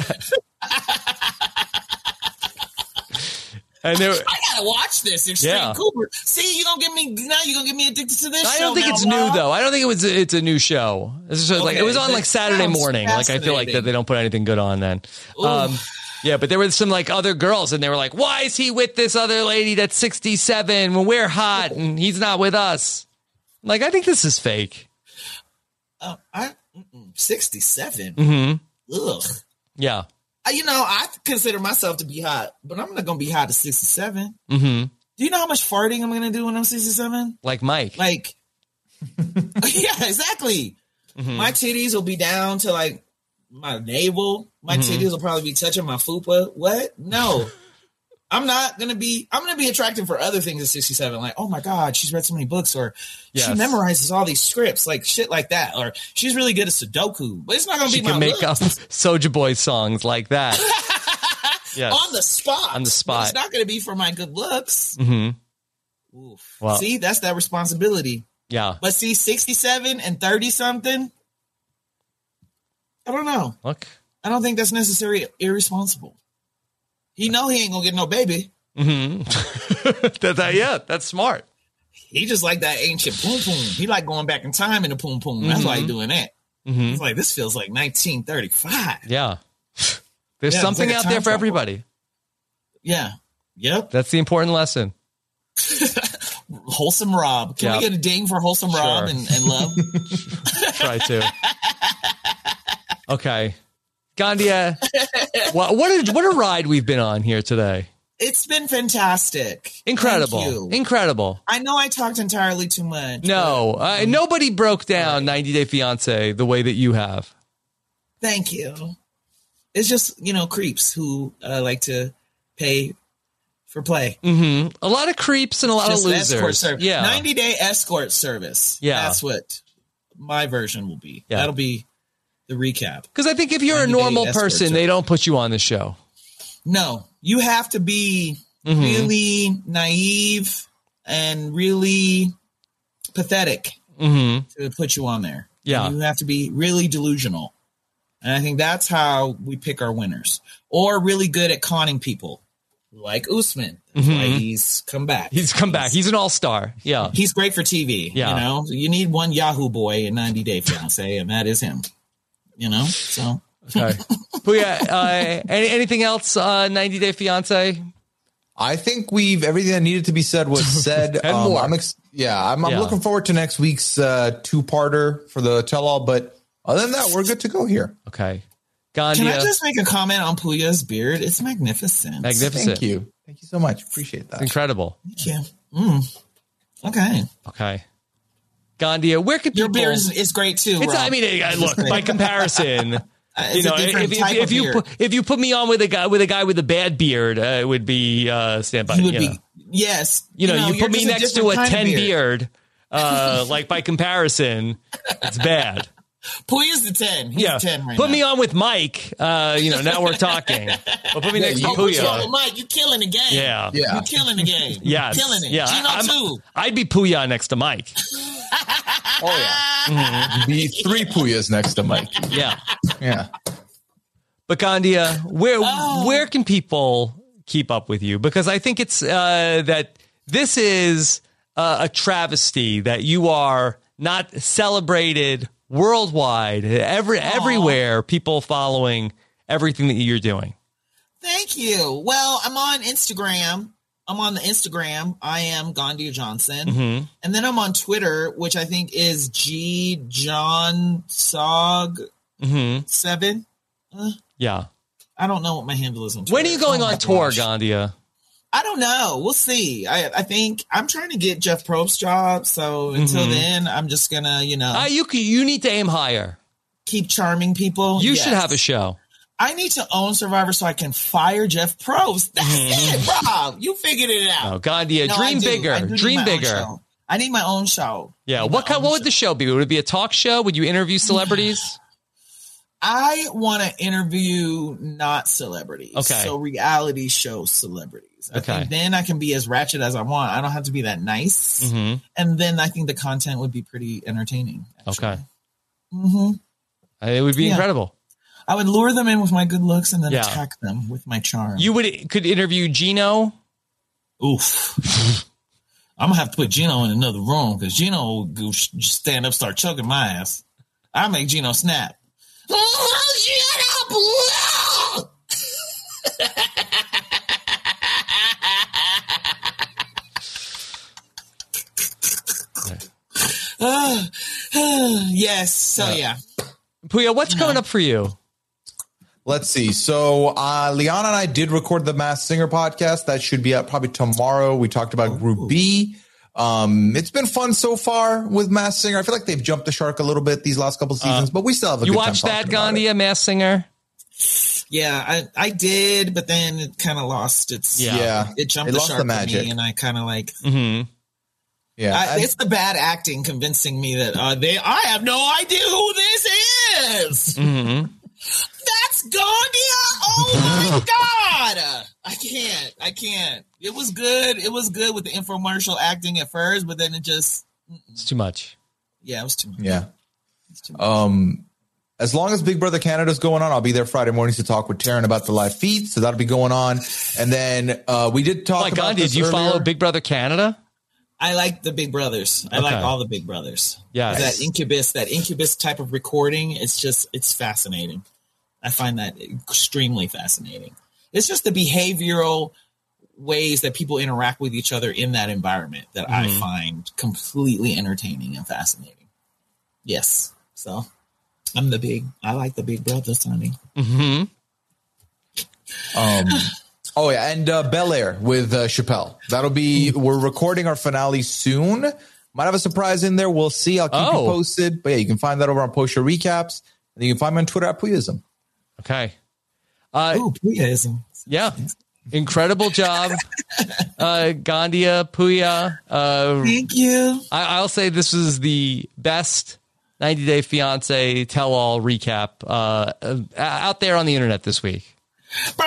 And there, I gotta watch this. Extreme Yeah. Cooper. See, you gonna get me now. You gonna get me addicted to this. I show don't think now, it's Rob. new though. I don't think it was. It's a new show. It's just like it Okay, was on that like Saturday sounds morning. Like I feel like that fascinating. they don't put anything good on then. Um, yeah, but there were some like other girls, and they were like, "Why is he with this other lady that's sixty-seven when we're hot and he's not with us?" Like I think this is fake. Uh, I mm-mm, sixty-seven. Mm-hmm. Ugh. Yeah. Uh, You know, I consider myself to be hot, but I'm not gonna be hot at sixty-seven. Mm-hmm. Do you know how much farting I'm gonna do when I'm sixty-seven? Like Mike. Like, yeah, exactly. Mhm. My titties will be down to like my navel. My Mhm. titties will probably be touching my fupa. What? No. I'm not gonna be. I'm gonna be attracted for other things at sixty-seven. Like, oh my god, she's read so many books, or Yes. she memorizes all these scripts, like shit like that, or she's really good at Sudoku. But it's not gonna She be can my make looks. up Soulja Boy songs like that. Yes. on the spot. On the But spot. it's not gonna be for my good looks. Mm-hmm. Oof. Well- See, that's that responsibility. Yeah. But see, sixty-seven and thirty something. I don't know. Look. I don't think that's necessarily irresponsible. He know he ain't gonna get no baby. Mm-hmm. that, that, yeah, that's smart. He just like that ancient poom poom. He like going back in time in the poom poom. That's why he Mhm. doing that. Mm-hmm. It's like this feels like nineteen thirty-five. Yeah. There's Yeah, something it's like a out there time for travel. everybody. Yeah. Yep. That's the important lesson. Wholesome Rob. Can Yep. we get a ding for Wholesome Rob Sure. and, and love? Try to. Okay. Gandia, what, what, a, what a ride we've been on here today. It's been fantastic. Incredible. Thank you. Incredible. I know I talked entirely too much. No, uh, nobody broke down ninety Day Fiance the way that you have. Thank you. It's just, you know, creeps who uh, like to pay for play. Mm-hmm. A lot of creeps and a lot Just of escort losers. service. Yeah. ninety day escort service. Yeah. That's what my version will be. Yeah. That'll be the recap. Because I think if you're a ninety day normal escort person, service. they don't put you on the show. No, you have to be Mhm. really naive and really pathetic Mm-hmm. to put you on there. Yeah. You have to be really delusional. And I think that's how we pick our winners. Or really good at conning people, like Usman. That's why Mhm. he's come back. He's come back. He's an all-star. Yeah. He's great for T V. Yeah. You know, you need one Yahoo boy in ninety Day Fiance, and that is him. You know, so. Okay. Puya, uh, any, anything else, uh, ninety Day Fiance? I think we've everything that needed to be said was said. And um, more. I'm ex- yeah, I'm, I'm Yeah. looking forward to next week's uh, two-parter for the tell-all. But other than that, we're good to go here. Okay. Can I Gandia, just make a comment on Puya's beard? It's magnificent. magnificent. Thank you, thank you so much. Appreciate that. It's incredible. Thank you. Mm. Okay. Okay. Gandia, where could Your people... beard is, is great too. It's, Rob. I mean, uh, look, by comparison... Uh, You it's know, a different if, if, type if of you beard. put, if you put me on with a guy with a guy with a bad beard, uh, it would be uh, stand by. He would you be know. yes. You know, you you're put me just next to different a kind of ten beard. beard, uh, like by comparison, it's bad. Puya's the ten. He's Yeah, the ten right put now. me on with Mike. Uh, you know, now we're talking. But put me Yeah, next to you- Oh, put you on Puya. with Mike. You killing the game. Yeah, Yeah. You killing the game. yes, Killing it. yeah. Gino I'm- too. I'd be Puya next to Mike. Oh yeah, be three Puyas next to Mike. Yeah, Yeah. but Gandia, where Oh. where can people keep up with you? Because I think it's uh, that this is uh, a travesty that you are not celebrated worldwide, every Aww. everywhere, people following everything that you're doing. Thank you. Well, I'm on Instagram. I'm on the Instagram. I am Gandia Johnson. Mm-hmm. And then I'm on Twitter, which I think is G John Sog Mm-hmm. seven. Uh, Yeah. I don't know what my handle is on Twitter. When are you going Oh on my tour, gosh. Gandia? I don't know. We'll see. I I think I'm trying to get Jeff Probst's job. So until Mhm. then, I'm just going to, you know, Uh, you c- you need to aim higher. keep charming people. You Yes. should have a show. I need to own Survivor so I can fire Jeff Probst. That's Mhm. it, Rob. You figured it out. No, Gandia, No, I dream do. I bigger. do need Dream my own bigger. show. I need my own show. Yeah. What kind? What would the show be? Would it be a talk show? Would you interview celebrities? I want to interview not celebrities. Okay. So reality show celebrities. I Okay. think then I can be as ratchet as I want. I don't have to be that nice. Mm-hmm. And then I think the content would be pretty entertaining. Okay. Mm-hmm. It would be Yeah. incredible. I would lure them in with my good looks and then Yeah. attack them with my charm. You would could interview Gino. Oof. I'm going to have to put Gino in another room because Gino will go sh- stand up, start choking my ass. I'll make Gino snap. Oh, shut up! Yes. So, yeah. Puya, what's coming up for you? Let's see. So uh, Liana and I did record the Masked Singer podcast. That should be up probably tomorrow. We talked about Group B. Um, it's been fun so far with Masked Singer. I feel like they've jumped the shark a little bit these last couple seasons, but we still have a You good time watched that, talking about it. Gandia, Masked Singer? Yeah, I, I did, but then it kind of lost its. Yeah. Yeah. It jumped It the lost shark the for magic. me, and I kind of like. Mm-hmm. Yeah. I, And- it's the bad acting convincing me that uh, they. I have no idea who this is. Mm-hmm. That's Gandia. Oh my god! I can't. I can't. It was good. It was good with the infomercial acting at first, but then it just. It's too much. Yeah, it was too much. Yeah. Um, as long as Big Brother Canada's going on, I'll be there Friday mornings to talk with Taryn about the live feed. So that'll be going on. And then uh, we did talk Oh my about God, this did you earlier. follow Big Brother Canada? I like the Big Brothers. I Okay. like all the Big Brothers. Yes. That incubus, that incubus type of recording, it's just, it's fascinating. I find that extremely fascinating. It's just the behavioral ways that people interact with each other in that environment that I Mhm. find completely entertaining and fascinating. Yes. So I'm the big, I like the Big Brothers, honey. Mm-hmm. Um, oh yeah, and uh, Bel Air with uh, Chappelle. That'll be. We're recording our finale soon. Might have a surprise in there. We'll see. I'll keep Oh. you posted. But yeah, you can find that over on Post Show Recaps, and you can find me on Twitter at Puyism. Okay. Uh, Ooh, Puyism. Yeah. Incredible job, uh, Gandia, Puya. Uh, Thank you. I, I'll say this was the best ninety Day Fiance tell-all recap uh, uh, out there on the internet this week. All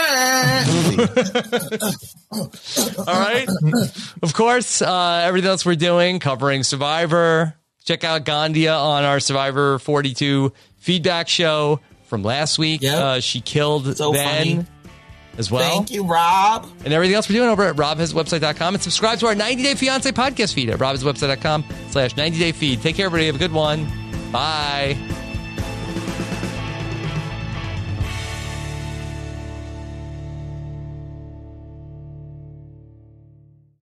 right. Of course, uh, everything else we're doing, covering Survivor. Check out Gandia on our Survivor forty-two feedback show from last week. Yep. Uh, she killed So Ben funny. as well. Thank you, Rob. And everything else we're doing over at rob his website dot com, and subscribe to our ninety Day Fiance podcast feed at rob his website dot com slash ninety day feed. Take care, everybody. Have a good one. Bye.